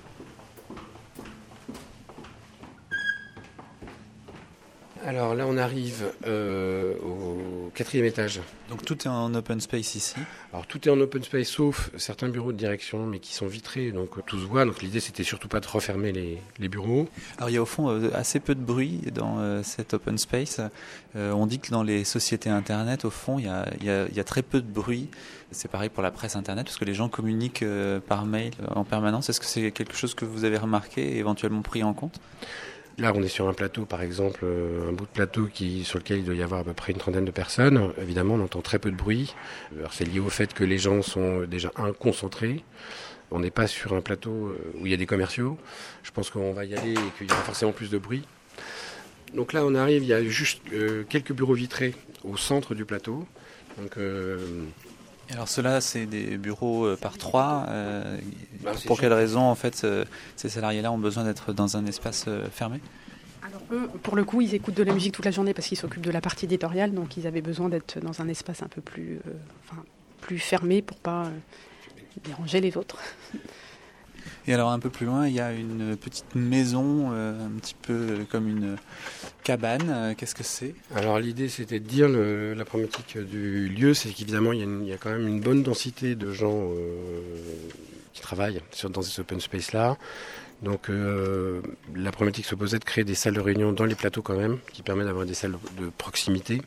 Alors là, on arrive euh, au quatrième étage. Donc tout est en open space ici ? Alors tout est en open space, sauf certains bureaux de direction, mais qui sont vitrés, donc tout se voit. Donc l'idée, c'était surtout pas de refermer les, les bureaux. Alors il y a au fond euh, assez peu de bruit dans euh, cet open space. Euh, on dit que dans les sociétés Internet, au fond, il y a, il y a, il y a très peu de bruit. C'est pareil pour la presse Internet, parce que les gens communiquent euh, par mail euh, en permanence. Est-ce que c'est quelque chose que vous avez remarqué et éventuellement pris en compte ? Là, on est sur un plateau, par exemple, un bout de plateau qui, sur lequel il doit y avoir à peu près une trentaine de personnes. Évidemment, on entend très peu de bruit. Alors, c'est lié au fait que les gens sont déjà, un, concentrés. On n'est pas sur un plateau où il y a des commerciaux. Je pense qu'on va y aller et qu'il y aura forcément plus de bruit. Donc là, on arrive, il y a juste euh, quelques bureaux vitrés au centre du plateau. Donc... Euh, Alors ceux-là, c'est des bureaux par trois. Euh, bah, pour quelles raisons, en fait, euh, ces salariés-là ont besoin d'être dans un espace euh, fermé ? Alors eux, pour le coup, ils écoutent de la musique toute la journée parce qu'ils s'occupent de la partie éditoriale, donc ils avaient besoin d'être dans un espace un peu plus, euh, enfin, plus fermé pour pas euh, déranger les autres. Et alors un peu plus loin, il y a une petite maison, euh, un petit peu comme une cabane. Euh, qu'est-ce que c'est ? Alors l'idée, c'était de dire, le, la problématique du lieu, c'est qu'évidemment, il y, a une, il y a quand même une bonne densité de gens euh, qui travaillent sur, dans ces open space-là. Donc euh, la problématique se posait de créer des salles de réunion dans les plateaux quand même, qui permettent d'avoir des salles de proximité.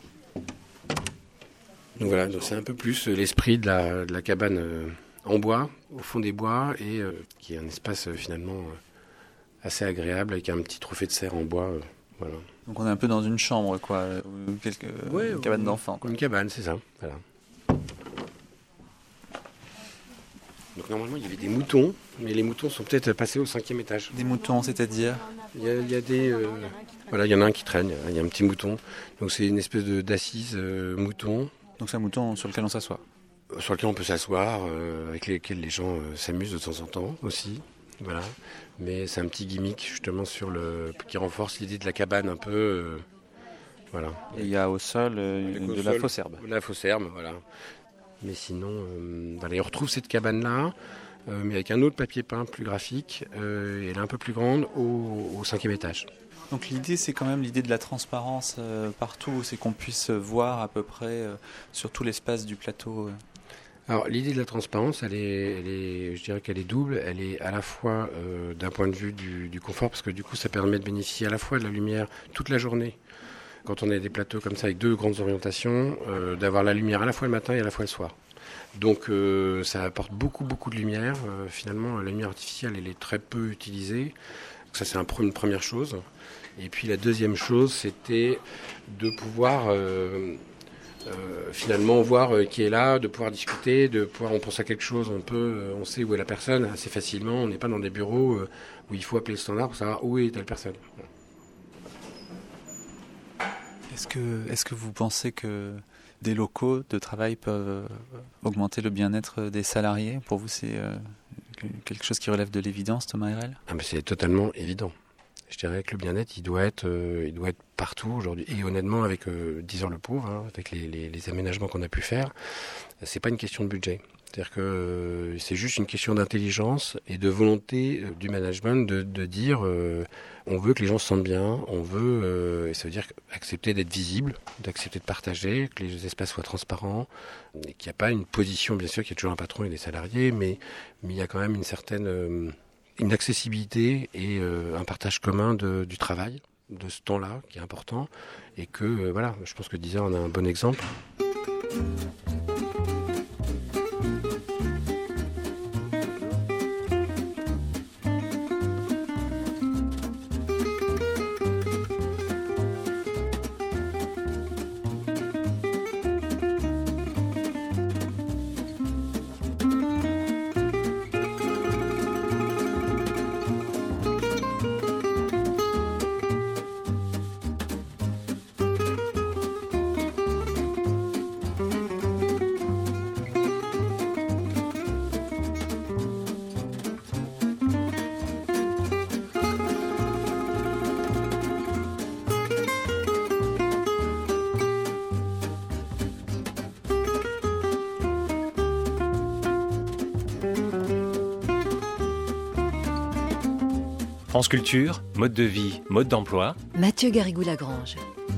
Donc voilà, donc c'est un peu plus l'esprit de la, de la cabane euh, en bois, au fond des bois, et euh, qui est un espace euh, finalement euh, assez agréable, avec un petit trophée de serre en bois. Euh, voilà. Donc on est un peu dans une chambre, quoi, ou quelque, ouais, une cabane ou, d'enfant. Quoi. Une cabane, c'est ça, voilà. Donc normalement, il y avait des moutons, mais les moutons sont peut-être passés au cinquième étage. Des moutons, c'est-à-dire ? Il y a, il y a des... Euh, voilà, il y en a un qui traîne, il y a un petit mouton. Donc c'est une espèce de, d'assise euh, mouton. Donc c'est un mouton sur lequel on s'assoit ? Sur lequel on peut s'asseoir, euh, avec lesquels les gens euh, s'amusent de temps en temps aussi. Voilà. Mais c'est un petit gimmick justement sur le qui renforce l'idée de la cabane un peu. Euh, voilà. Et il y a au sol euh, de la fausse herbe. De la fausse herbe, voilà. Mais sinon, euh, voilà, on retrouve cette cabane-là, euh, mais avec un autre papier peint plus graphique, euh, et elle est un peu plus grande au, au cinquième étage. Donc l'idée, c'est quand même l'idée de la transparence euh, partout, c'est qu'on puisse voir à peu près euh, sur tout l'espace du plateau. Euh. Alors l'idée de la transparence, elle est, elle est, je dirais qu'elle est double. Elle est à la fois euh, d'un point de vue du, du confort, parce que du coup, ça permet de bénéficier à la fois de la lumière toute la journée. Quand on a des plateaux comme ça avec deux grandes orientations, euh, d'avoir la lumière à la fois le matin et à la fois le soir. Donc euh, ça apporte beaucoup beaucoup de lumière. Euh, finalement, la lumière artificielle, elle est très peu utilisée. Donc ça, c'est un, une première chose. Et puis la deuxième chose, c'était de pouvoir euh, euh, finalement voir euh, qui est là, de pouvoir discuter, de pouvoir, on pense à quelque chose, on peut, euh, on sait où est la personne assez facilement. On n'est pas dans des bureaux euh, où il faut appeler le standard pour savoir où est telle personne. Est-ce que, est-ce que vous pensez que des locaux de travail peuvent augmenter le bien-être des salariés ? Pour vous, c'est euh, quelque chose qui relève de l'évidence, Thomas Herrel ? Ah, mais c'est totalement évident. Je dirais que le bien-être, il doit être, euh, il doit être partout aujourd'hui. Et honnêtement, avec euh, dix heures le pauvre, hein, avec les, les, les aménagements qu'on a pu faire, c'est pas une question de budget. C'est-à-dire que euh, c'est juste une question d'intelligence et de volonté euh, du management de, de dire euh, on veut que les gens se sentent bien, on veut, euh, et ça veut dire accepter d'être visible, d'accepter de partager, que les espaces soient transparents, et qu'il n'y a pas une position, bien sûr qu'il y a toujours un patron et des salariés, mais, mais il y a quand même une certaine euh, une accessibilité et euh, un partage commun de, du travail, de ce temps-là qui est important, et que euh, voilà, je pense que dix heures en a un bon exemple. France Culture, mode de vie, mode d'emploi. Mathieu Garrigou-Lagrange.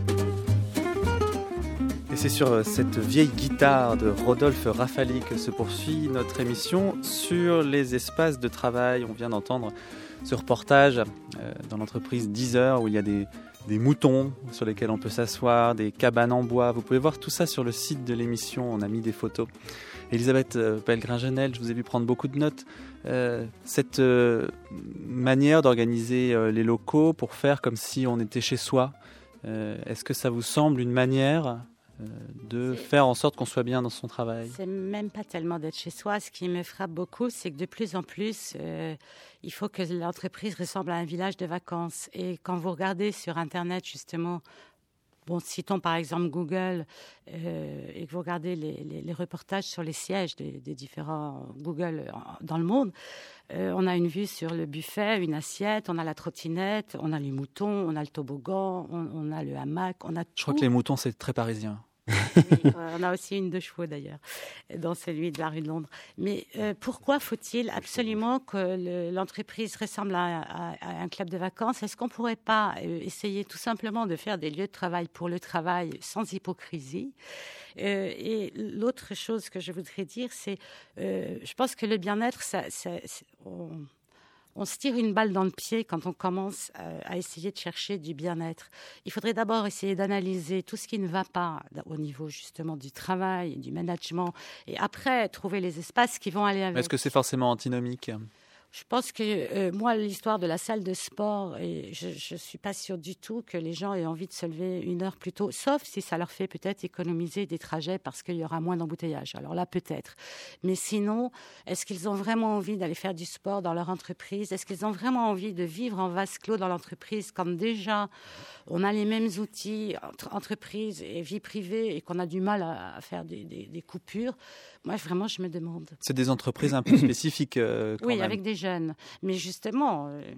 Et c'est sur cette vieille guitare de Rodolphe Rafali que se poursuit notre émission sur les espaces de travail. On vient d'entendre ce reportage euh, dans l'entreprise Deezer où il y a des, des moutons sur lesquels on peut s'asseoir, des cabanes en bois. Vous pouvez voir tout ça sur le site de l'émission, on a mis des photos. Elisabeth Pellegrin-Genel, je vous ai vu prendre beaucoup de notes. Euh, cette euh, manière d'organiser euh, les locaux pour faire comme si on était chez soi, euh, est-ce que ça vous semble une manière euh, de c'est... faire en sorte qu'on soit bien dans son travail ? C'est même pas tellement d'être chez soi. Ce qui me frappe beaucoup, c'est que de plus en plus, euh, il faut que l'entreprise ressemble à un village de vacances. Et quand vous regardez sur Internet, justement, bon, citons par exemple Google euh, et que vous regardez les, les, les reportages sur les sièges des, des différents Google dans le monde, euh, on a une vue sur le buffet, une assiette, on a la trottinette, on a les moutons, on a le toboggan, on, on a le hamac, on a tout. Je crois que les moutons, c'est très parisien. Oui, on a aussi une de chevaux d'ailleurs, dans celui de la rue de Londres. Mais euh, pourquoi faut-il absolument que le, l'entreprise ressemble à, à, à un club de vacances ? Est-ce qu'on ne pourrait pas euh, essayer tout simplement de faire des lieux de travail pour le travail sans hypocrisie ? euh, Et l'autre chose que je voudrais dire, c'est euh, je pense que le bien-être, ça, ça, on, on se tire une balle dans le pied quand on commence à, à essayer de chercher du bien-être. Il faudrait d'abord essayer d'analyser tout ce qui ne va pas au niveau justement du travail, du management, et après trouver les espaces qui vont aller avec. Est-ce que c'est forcément antinomique ? Je pense que euh, moi, l'histoire de la salle de sport, et je ne suis pas sûre du tout que les gens aient envie de se lever une heure plus tôt, sauf si ça leur fait peut-être économiser des trajets parce qu'il y aura moins d'embouteillage. Alors là, peut-être. Mais sinon, est-ce qu'ils ont vraiment envie d'aller faire du sport dans leur entreprise ? Est-ce qu'ils ont vraiment envie de vivre en vase clos dans l'entreprise quand déjà on a les mêmes outils entre entreprise et vie privée et qu'on a du mal à, à faire des, des, des coupures ? Moi, vraiment, je me demande. C'est des entreprises un peu spécifiques euh, quand Oui, même. avec des jeunes. Mais justement... Euh...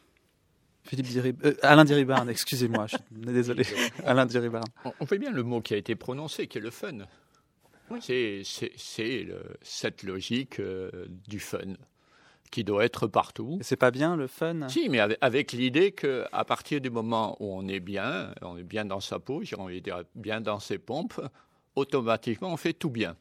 Philippe Dirib... euh, Alain Diribarne, excusez-moi, je suis désolé. Alain Diribarne. On, on fait bien le mot qui a été prononcé, qui est le fun. Oui. C'est, c'est, c'est le, cette logique euh, du fun qui doit être partout. Et c'est pas bien le fun ? Si, mais avec, avec l'idée qu'à partir du moment où on est bien, on est bien dans sa peau, j'ai envie de dire bien dans ses pompes, automatiquement on fait tout bien.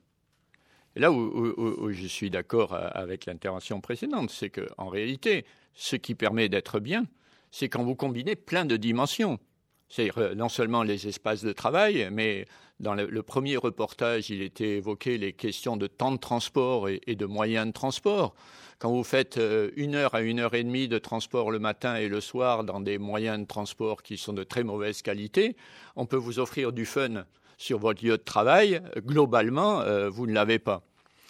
Et là où, où, où je suis d'accord avec l'intervention précédente, c'est qu'en réalité, ce qui permet d'être bien, c'est quand vous combinez plein de dimensions. C'est-à-dire non seulement les espaces de travail, mais dans le, le premier reportage, il était évoqué les questions de temps de transport et, et de moyens de transport. Quand vous faites une heure à une heure et demie de transport le matin et le soir dans des moyens de transport qui sont de très mauvaise qualité, on peut vous offrir du fun sur votre lieu de travail. Globalement, euh, vous ne l'avez pas.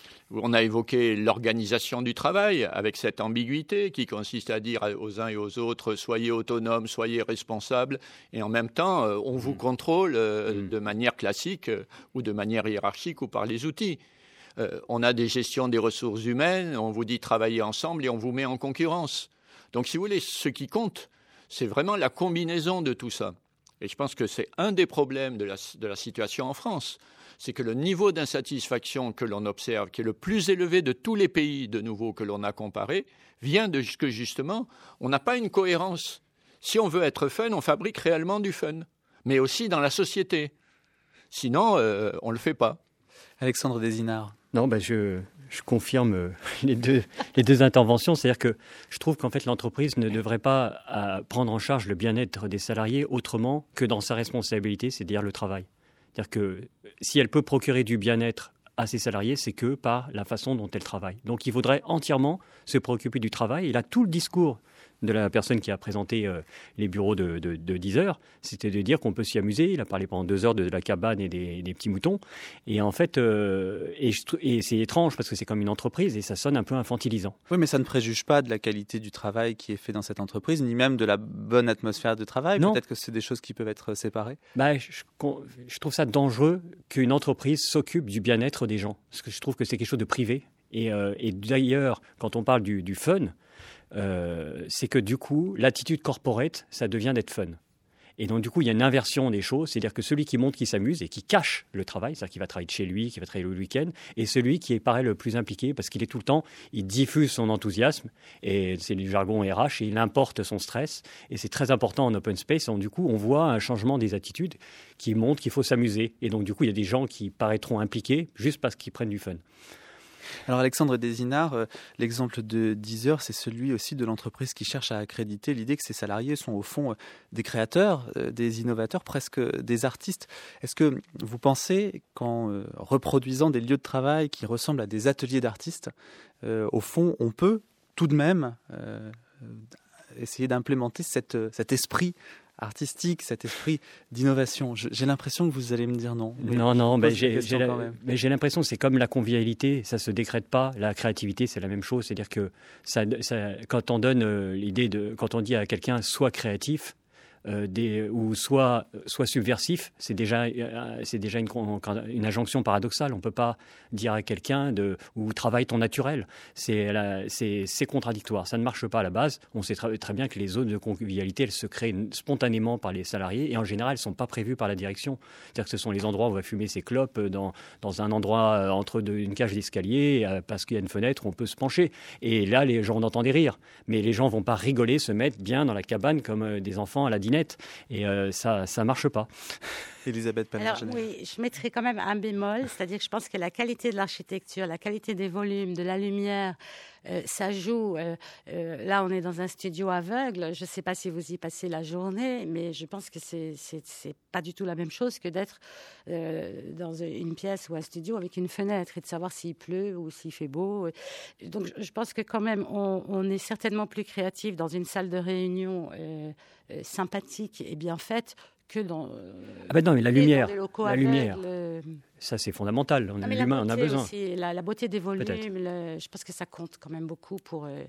On a évoqué l'organisation du travail avec cette ambiguïté qui consiste à dire aux uns et aux autres « soyez autonomes, soyez responsables » et en même temps, euh, on vous contrôle euh, mmh. de manière classique euh, ou de manière hiérarchique ou par les outils. Euh, on a des gestions des ressources humaines, on vous dit travailler ensemble et on vous met en concurrence. Donc si vous voulez, ce qui compte, c'est vraiment la combinaison de tout ça. Et je pense que c'est un des problèmes de la, de la situation en France. C'est que le niveau d'insatisfaction que l'on observe, qui est le plus élevé de tous les pays de nouveau que l'on a comparé, vient de que justement, on n'a pas une cohérence. Si on veut être fun, on fabrique réellement du fun, mais aussi dans la société. Sinon, euh, on ne le fait pas. Alexandre Désinard. Non, ben je, je confirme les deux, les deux interventions. C'est-à-dire que je trouve qu'en fait, l'entreprise ne devrait pas à prendre en charge le bien-être des salariés autrement que dans sa responsabilité, c'est-à-dire le travail. C'est-à-dire que si elle peut procurer du bien-être à ses salariés, c'est que par la façon dont elle travaille. Donc il faudrait entièrement se préoccuper du travail. Et là, tout le discours de la personne qui a présenté euh, les bureaux de, de, de Deezer, c'était de dire qu'on peut s'y amuser. Il a parlé pendant deux heures de, de la cabane et des, des petits moutons. Et en fait, euh, et, je, et c'est étrange parce que c'est comme une entreprise et ça sonne un peu infantilisant. Oui, mais ça ne préjuge pas de la qualité du travail qui est fait dans cette entreprise, ni même de la bonne atmosphère de travail. Non. Peut-être que c'est des choses qui peuvent être séparées. Bah, je, je trouve ça dangereux qu'une entreprise s'occupe du bien-être des gens. Parce que je trouve que c'est quelque chose de privé. Et, euh, et d'ailleurs, quand on parle du, du fun, Euh, c'est que du coup, l'attitude corporate, ça devient d'être fun. Et donc, du coup, il y a une inversion des choses. C'est-à-dire que celui qui montre qu'il s'amuse et qui cache le travail, c'est-à-dire qu'il va travailler de chez lui, qu'il va travailler le week-end, et celui qui paraît le plus impliqué parce qu'il est tout le temps, il diffuse son enthousiasme, et c'est du jargon R H, et il importe son stress. Et c'est très important en open space. Donc, du coup, on voit un changement des attitudes qui montre qu'il faut s'amuser. Et donc, du coup, il y a des gens qui paraîtront impliqués juste parce qu'ils prennent du fun. Alors Alexandre Désinard, euh, l'exemple de Deezer, c'est celui aussi de l'entreprise qui cherche à accréditer l'idée que ses salariés sont au fond euh, des créateurs, euh, des innovateurs, presque des artistes. Est-ce que vous pensez qu'en euh, reproduisant des lieux de travail qui ressemblent à des ateliers d'artistes, euh, au fond, on peut tout de même euh, essayer d'implémenter cette, cet esprit artistique, cet esprit d'innovation? J'ai l'impression que vous allez me dire non. Non, non, mais j'ai, j'ai, la, mais j'ai l'impression que c'est comme la convivialité, ça ne se décrète pas. La créativité, c'est la même chose. C'est-à-dire que ça, ça, quand on donne euh, l'idée de, quand on dit à quelqu'un sois créatif, Euh, des, ou soit, soit subversif, c'est déjà, euh, c'est déjà une, une injonction paradoxale. On ne peut pas dire à quelqu'un de, ou travaille ton naturel. C'est, la, c'est, c'est contradictoire. Ça ne marche pas à la base. On sait très, très bien que les zones de convivialité, elles se créent spontanément par les salariés et en général, elles ne sont pas prévues par la direction. C'est-à-dire que ce sont les endroits où on va fumer ses clopes dans, dans un endroit entre deux, une cage d'escalier euh, parce qu'il y a une fenêtre où on peut se pencher. Et là, les gens, on entend des rires. Mais les gens ne vont pas rigoler, se mettre bien dans la cabane comme euh, des enfants à la dinette. Et euh, ça ne marche pas. Elisabeth Palmer. Alors oui, je mettrais quand même un bémol, c'est-à-dire que je pense que la qualité de l'architecture, la qualité des volumes, de la lumière, euh, ça joue. Euh, euh, là, on est dans un studio aveugle. Je ne sais pas si vous y passez la journée, mais je pense que c'est c'est, c'est pas du tout la même chose que d'être euh, dans une pièce ou un studio avec une fenêtre et de savoir s'il pleut ou s'il fait beau. Donc, je pense que quand même, on, on est certainement plus créatif dans une salle de réunion euh, euh, sympathique et bien faite que dans. Euh, ah ben non, mais la lumière, la aveugles, lumière, euh... ça c'est fondamental. On non, est l'humain, on a besoin. Aussi, la, la beauté des volumes, le, je pense que ça compte quand même beaucoup pour. Euh,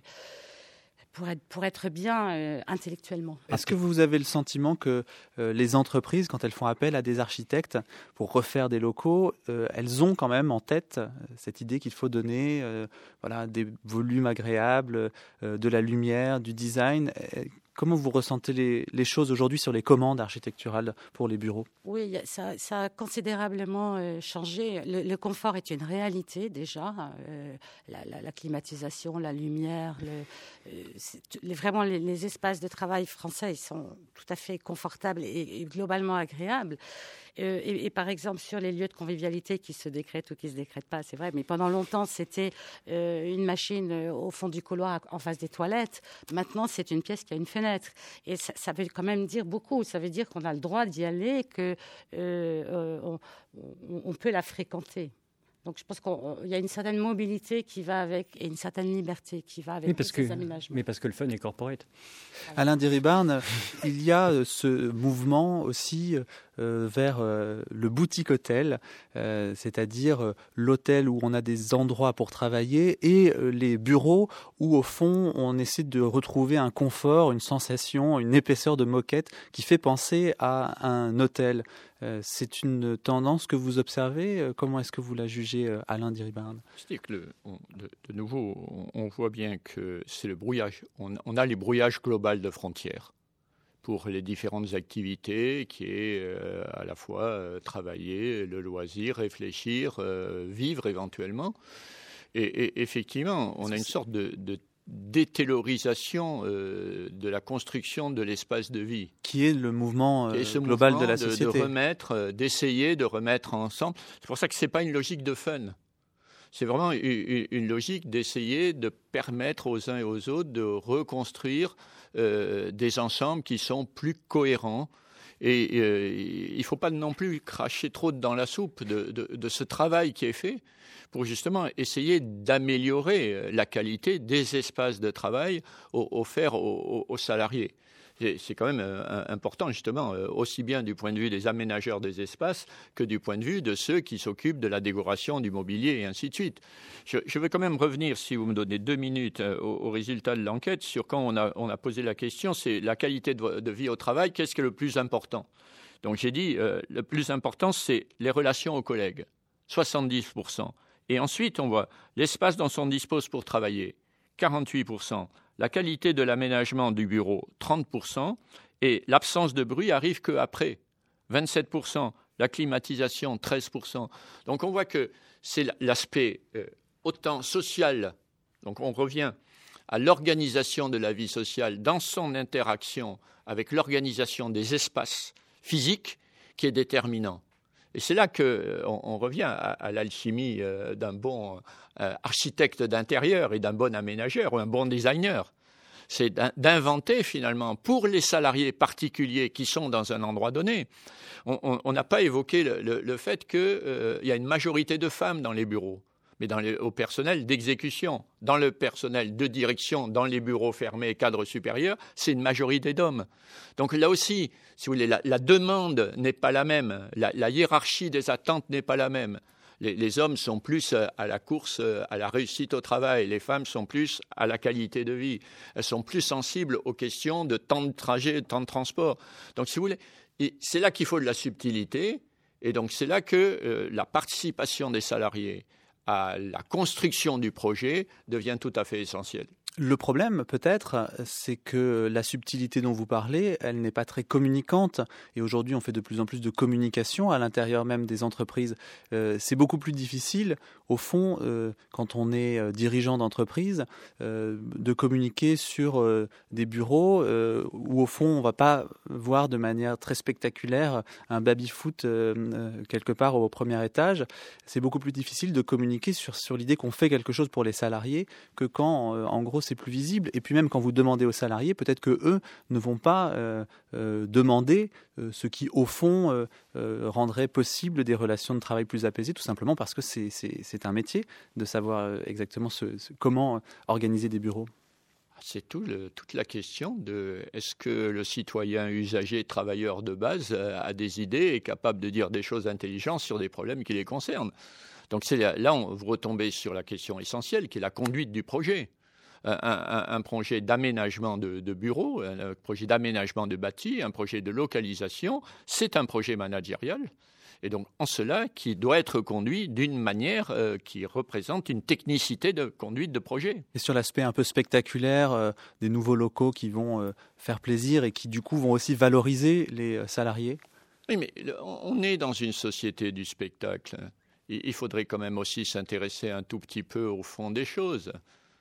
Pour être, pour être bien euh, intellectuellement. Est-ce que vous avez le sentiment que euh, les entreprises, quand elles font appel à des architectes pour refaire des locaux, euh, elles ont quand même en tête euh, cette idée qu'il faut donner euh, voilà, des volumes agréables, euh, de la lumière, du design? Comment vous ressentez les, les choses aujourd'hui sur les commandes architecturales pour les bureaux? Oui, ça, ça a considérablement euh, changé. Le, le confort est une réalité déjà. Euh, la, la, la climatisation, la lumière, le, euh, les, vraiment les, les espaces de travail français ils sont tout à fait confortables et, et globalement agréables. Euh, et, et par exemple, sur les lieux de convivialité qui se décrètent ou qui ne se décrètent pas, c'est vrai, mais pendant longtemps, c'était euh, une machine euh, au fond du couloir en face des toilettes. Maintenant, c'est une pièce qui a une fenêtre. Et ça, ça veut quand même dire beaucoup. Ça veut dire qu'on a le droit d'y aller, qu'on euh, on, on peut la fréquenter. Donc je pense qu'il y a une certaine mobilité qui va avec et une certaine liberté qui va avec oui, parce ces que, aménagements. Mais parce que le fun est corporate. Alain Diribarne, il y a ce mouvement aussi euh, vers euh, le boutique-hôtel, euh, c'est-à-dire euh, l'hôtel où on a des endroits pour travailler et euh, les bureaux où au fond on essaie de retrouver un confort, une sensation, une épaisseur de moquette qui fait penser à un hôtel. Euh, c'est une tendance que vous observez. Comment est-ce que vous la jugez, Alain Diribarne? C'est-à-dire que le, on, de, de nouveau, on, on voit bien que c'est le brouillage. On, on a les brouillages global de frontières pour les différentes activités, qui est euh, à la fois euh, travailler, le loisir, réfléchir, euh, vivre éventuellement. Et, et effectivement, on a une sorte de, de détaylorisation euh, de la construction de l'espace de vie. Qui est le mouvement euh, global mouvement de la de, société. De remettre, euh, d'essayer de remettre ensemble. C'est pour ça que ce n'est pas une logique de fun. C'est vraiment une, une logique d'essayer de permettre aux uns et aux autres de reconstruire euh, des ensembles qui sont plus cohérents. Et euh, il ne faut pas non plus cracher trop dans la soupe de, de, de ce travail qui est fait pour justement essayer d'améliorer la qualité des espaces de travail offerts aux, aux salariés. C'est quand même important, justement, aussi bien du point de vue des aménageurs des espaces que du point de vue de ceux qui s'occupent de la décoration, du mobilier et ainsi de suite. Je, je vais quand même revenir, si vous me donnez deux minutes, au, au résultat de l'enquête sur quand on a, on a posé la question, c'est la qualité de, de vie au travail, qu'est-ce qui est le plus important? Donc j'ai dit, euh, le plus important, c'est les relations aux collègues, soixante-dix pour cent. Et ensuite, on voit l'espace dont on dispose pour travailler, quarante-huit pour cent. La qualité de l'aménagement du bureau, trente pour cent. Et l'absence de bruit arrive qu'après, vingt-sept pour cent. La climatisation, treize pour cent. Donc on voit que c'est l'aspect euh, autant social. Donc on revient à l'organisation de la vie sociale dans son interaction avec l'organisation des espaces physiques qui est déterminant. Et c'est là qu'on on revient à, à l'alchimie euh, d'un bon euh, architecte d'intérieur et d'un bon aménageur ou un bon designer. C'est d'inventer finalement pour les salariés particuliers qui sont dans un endroit donné. On n'a pas évoqué le, le, le fait qu'il euh, y a une majorité de femmes dans les bureaux, mais dans les, au personnel d'exécution, dans le personnel de direction, dans les bureaux fermés, cadres supérieurs, c'est une majorité d'hommes. Donc là aussi, si vous voulez, la, la demande n'est pas la même, la, la hiérarchie des attentes n'est pas la même. Les, les hommes sont plus à la course, à la réussite au travail. Les femmes sont plus à la qualité de vie. Elles sont plus sensibles aux questions de temps de trajet, de temps de transport. Donc, si vous voulez, et c'est là qu'il faut de la subtilité. Et donc, c'est là que euh, la participation des salariés à la construction du projet devient tout à fait essentielle. Le problème, peut-être, c'est que la subtilité dont vous parlez, elle n'est pas très communicante. Et aujourd'hui, on fait de plus en plus de communication à l'intérieur même des entreprises. Euh, c'est beaucoup plus difficile, au fond, euh, quand on est euh, dirigeant d'entreprise, euh, de communiquer sur euh, des bureaux euh, où, au fond, on ne va pas voir de manière très spectaculaire un baby-foot euh, euh, quelque part au premier étage. C'est beaucoup plus difficile de communiquer sur, sur l'idée qu'on fait quelque chose pour les salariés que quand, euh, en gros, c'est plus visible. Et puis même quand vous demandez aux salariés, peut-être que eux ne vont pas euh, euh, demander euh, ce qui, au fond, euh, euh, rendrait possible des relations de travail plus apaisées, tout simplement parce que c'est, c'est, c'est un métier de savoir exactement ce, ce, comment organiser des bureaux. C'est tout le, toute la question de est-ce que le citoyen usager, travailleur de base, a des idées et est capable de dire des choses intelligentes sur des problèmes qui les concernent. Donc c'est là, là on, vous retombez sur la question essentielle qui est la conduite du projet. Un, un, un projet d'aménagement de, de bureaux, un projet d'aménagement de bâtis, un projet de localisation, c'est un projet managérial. Et donc, en cela, qui doit être conduit d'une manière euh, qui représente une technicité de conduite de projet. Et sur l'aspect un peu spectaculaire euh, des nouveaux locaux qui vont euh, faire plaisir et qui, du coup, vont aussi valoriser les euh, salariés. Oui, mais on est dans une société du spectacle. Il faudrait quand même aussi s'intéresser un tout petit peu au fond des choses.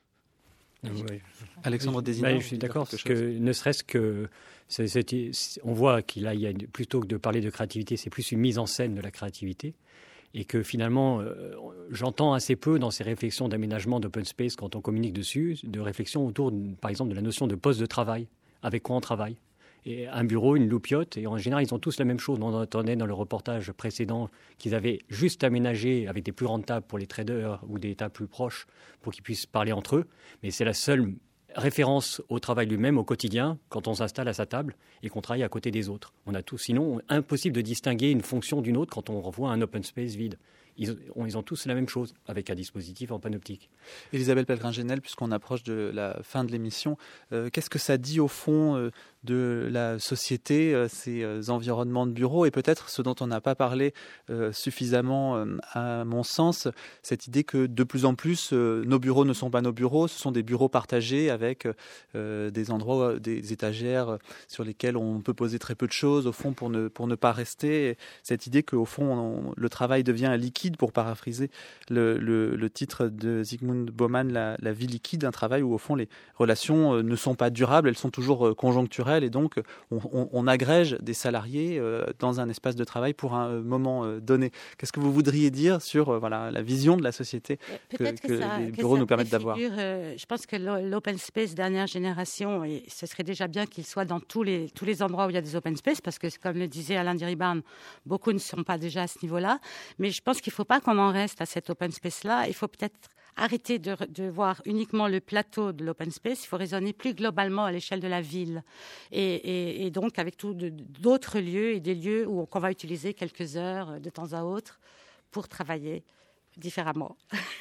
Oui. Alexandre Désinard, bah, je suis d'accord, parce que ne serait-ce que c'est, c'est, on voit qu'il a, il y a, plutôt que de parler de créativité, c'est plus une mise en scène de la créativité, et que finalement, euh, j'entends assez peu dans ces réflexions d'aménagement d'open space quand on communique dessus, de réflexions autour, par exemple, de la notion de poste de travail, avec quoi on travaille. Et un bureau, une loupiote, et en général, ils ont tous la même chose. On entendait dans le reportage précédent qu'ils avaient juste aménagé avec des plus grandes tables pour les traders ou des tables plus proches pour qu'ils puissent parler entre eux. Mais c'est la seule référence au travail lui-même, au quotidien, quand on s'installe à sa table et qu'on travaille à côté des autres. On a tout, sinon, impossible de distinguer une fonction d'une autre quand on revoit un open space vide. Ils ont, ils ont tous la même chose, avec un dispositif en panoptique. Elisabeth Pellegrin-Genel, puisqu'on approche de la fin de l'émission, euh, qu'est-ce que ça dit au fond euh, de la société, euh, ces euh, environnements de bureaux, et peut-être ce dont on n'a pas parlé euh, suffisamment, euh, à mon sens, cette idée que de plus en plus, euh, nos bureaux ne sont pas nos bureaux, ce sont des bureaux partagés avec euh, des endroits, des étagères sur lesquelles on peut poser très peu de choses, au fond, pour ne, pour ne pas rester. Cette idée qu'au fond, on, le travail devient liquide, pour paraphraser le, le, le titre de Zygmunt Bauman, la, la vie liquide, un travail où au fond les relations ne sont pas durables, elles sont toujours conjoncturelles, et donc on, on, on agrège des salariés dans un espace de travail pour un moment donné. Qu'est-ce que vous voudriez dire sur voilà, la vision de la société que, que, que ça, les bureaux que nous permettent d'avoir? euh, Je pense que l'open space dernière génération, et ce serait déjà bien qu'il soit dans tous les, tous les endroits où il y a des open space, parce que comme le disait Alain Diribarne, beaucoup ne sont pas déjà à ce niveau-là, mais je pense qu'il ne faut pas qu'on en reste à cet open space-là. Il faut peut-être arrêter de, de voir uniquement le plateau de l'open space. Il faut raisonner plus globalement à l'échelle de la ville. Et, et, et donc, avec tout de, d'autres lieux et des lieux où qu'on va utiliser quelques heures de temps à autre pour travailler différemment.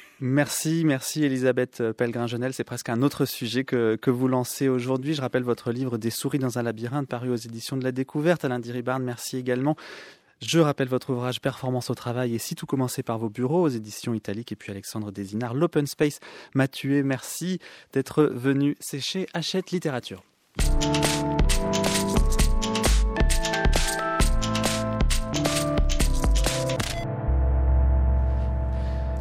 Merci, merci Elisabeth Pellegrin-Genel. C'est presque un autre sujet que, que vous lancez aujourd'hui. Je rappelle votre livre « Des souris dans un labyrinthe » paru aux éditions de la Découverte. Alain Diribarne, merci également. Je rappelle votre ouvrage « Performance au travail » et « Si tout commençait par vos bureaux » aux éditions Italiques. Et puis Alexandre Désinard, l'Open Space m'a tué. Merci d'être venu sécher Hachette Littérature.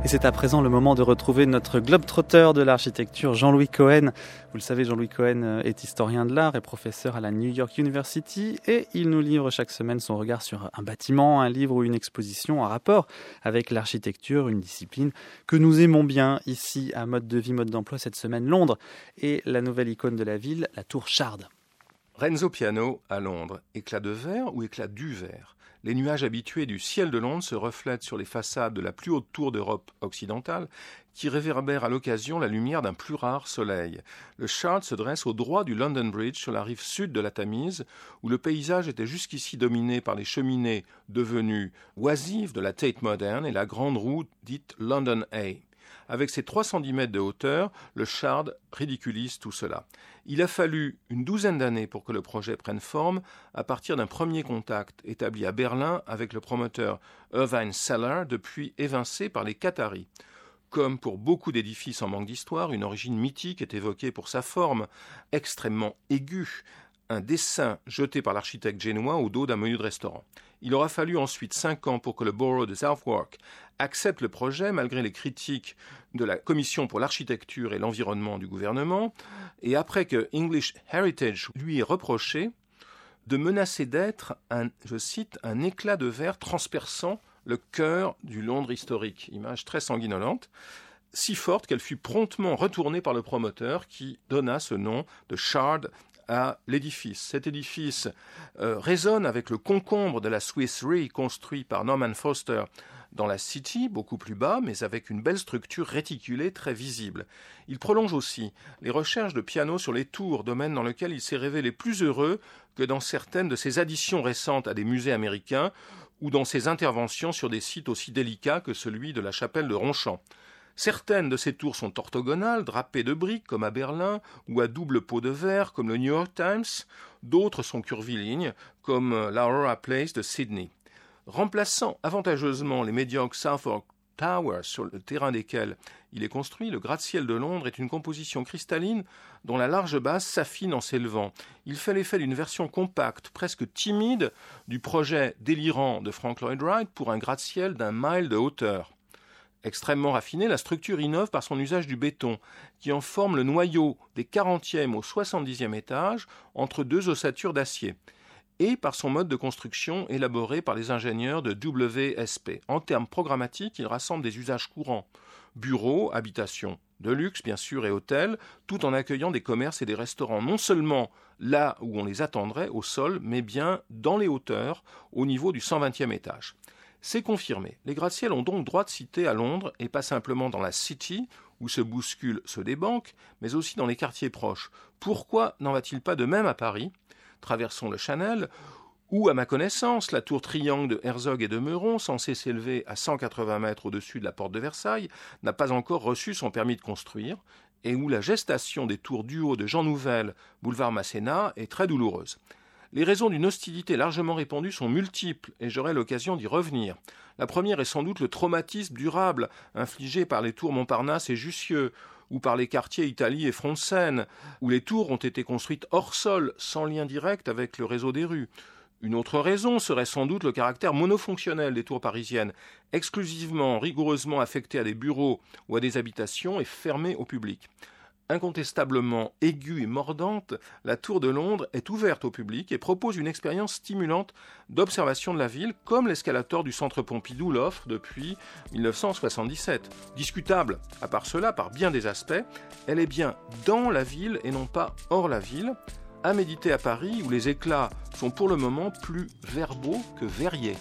c'est à présent le moment de retrouver notre globe-trotteur de l'architecture, Jean-Louis Cohen. Vous le savez, Jean-Louis Cohen est historien de l'art et professeur à la New York University et il nous livre chaque semaine son regard sur un bâtiment, un livre ou une exposition en rapport avec l'architecture, une discipline que nous aimons bien ici à Mode de vie, Mode d'emploi. Cette semaine, Londres et la nouvelle icône de la ville, la tour Shard. Renzo Piano à Londres, éclat de verre ou éclat du verre? Les nuages habitués du ciel de Londres se reflètent sur les façades de la plus haute tour d'Europe occidentale qui réverbère à l'occasion la lumière d'un plus rare soleil. Le Shard se dresse au droit du London Bridge sur la rive sud de la Tamise où le paysage était jusqu'ici dominé par les cheminées devenues oisives de la Tate Modern et la grande roue dite London Eye. Avec ses trois cent dix mètres de hauteur, le Shard ridiculise tout cela. Il a fallu une douzaine d'années pour que le projet prenne forme, à partir d'un premier contact établi à Berlin avec le promoteur Irvine Seller, depuis évincé par les Qataris. Comme pour beaucoup d'édifices en manque d'histoire, une origine mythique est évoquée pour sa forme, extrêmement aiguë, un dessin jeté par l'architecte génois au dos d'un menu de restaurant. Il aura fallu ensuite cinq ans pour que le borough de Southwark accepte le projet, malgré les critiques de la Commission pour l'architecture et l'environnement du gouvernement, et après que English Heritage lui ait reproché de menacer d'être, un, je cite, un éclat de verre transperçant le cœur du Londres historique. Image très sanguinolente, si forte qu'elle fut promptement retournée par le promoteur qui donna ce nom de Shard à l'édifice. Cet édifice euh, résonne avec le concombre de la Swiss Re construit par Norman Foster dans la City, beaucoup plus bas, mais avec une belle structure réticulée très visible. Il prolonge aussi les recherches de Piano sur les tours, domaine dans lequel il s'est révélé plus heureux que dans certaines de ses additions récentes à des musées américains ou dans ses interventions sur des sites aussi délicats que celui de la chapelle de Ronchamp. Certaines de ces tours sont orthogonales, drapées de briques comme à Berlin, ou à double pot de verre comme le New York Times. D'autres sont curvilignes comme l'Aurora Place de Sydney. Remplaçant avantageusement les médiocres Southwark Towers sur le terrain desquels il est construit, le gratte-ciel de Londres est une composition cristalline dont la large base s'affine en s'élevant. Il fait l'effet d'une version compacte, presque timide, du projet délirant de Frank Lloyd Wright pour un gratte-ciel d'un mile de hauteur. Extrêmement raffinée, la structure innove par son usage du béton, qui en forme le noyau des quarantième au soixante-dixième étages entre deux ossatures d'acier, et par son mode de construction élaboré par les ingénieurs de W S P. En termes programmatiques, il rassemble des usages courants, bureaux, habitations, de luxe bien sûr et hôtels, tout en accueillant des commerces et des restaurants, non seulement là où on les attendrait, au sol, mais bien dans les hauteurs, au niveau du cent vingtième étage. C'est confirmé. Les gratte-ciels ont donc droit de cité à Londres et pas simplement dans la City, où se bousculent ceux des banques, mais aussi dans les quartiers proches. Pourquoi n'en va-t-il pas de même à Paris? Traversons le Chanel, où, à ma connaissance, la tour triangle de Herzog et de Meuron, censée s'élever à cent quatre-vingts mètres au-dessus de la porte de Versailles, n'a pas encore reçu son permis de construire, et où la gestation des tours du haut de Jean Nouvel, boulevard Masséna, est très douloureuse. Les raisons d'une hostilité largement répandue sont multiples et j'aurai l'occasion d'y revenir. La première est sans doute le traumatisme durable infligé par les tours Montparnasse et Jussieu ou par les quartiers Italie et Front de Seine, où les tours ont été construites hors sol, sans lien direct avec le réseau des rues. Une autre raison serait sans doute le caractère monofonctionnel des tours parisiennes, exclusivement, rigoureusement affectées à des bureaux ou à des habitations et fermées au public. Incontestablement aiguë et mordante, la Tour de Londres est ouverte au public et propose une expérience stimulante d'observation de la ville, comme l'escalator du Centre Pompidou l'offre depuis dix-neuf cent soixante-dix-sept. Discutable, à part cela, par bien des aspects, elle est bien dans la ville et non pas hors la ville, à méditer à Paris où les éclats sont pour le moment plus verbaux que verriers.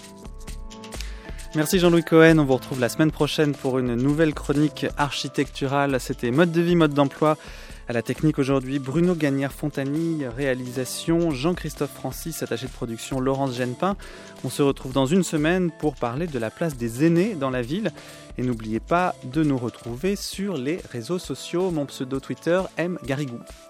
Merci Jean-Louis Cohen, on vous retrouve la semaine prochaine pour une nouvelle chronique architecturale. C'était Mode de vie, Mode d'emploi. À la technique aujourd'hui, Bruno Gagnère-Fontany, réalisation Jean-Christophe Francis, attaché de production Laurence Genepin. On se retrouve dans une semaine pour parler de la place des aînés dans la ville. Et n'oubliez pas de nous retrouver sur les réseaux sociaux. Mon pseudo Twitter, M Garrigou.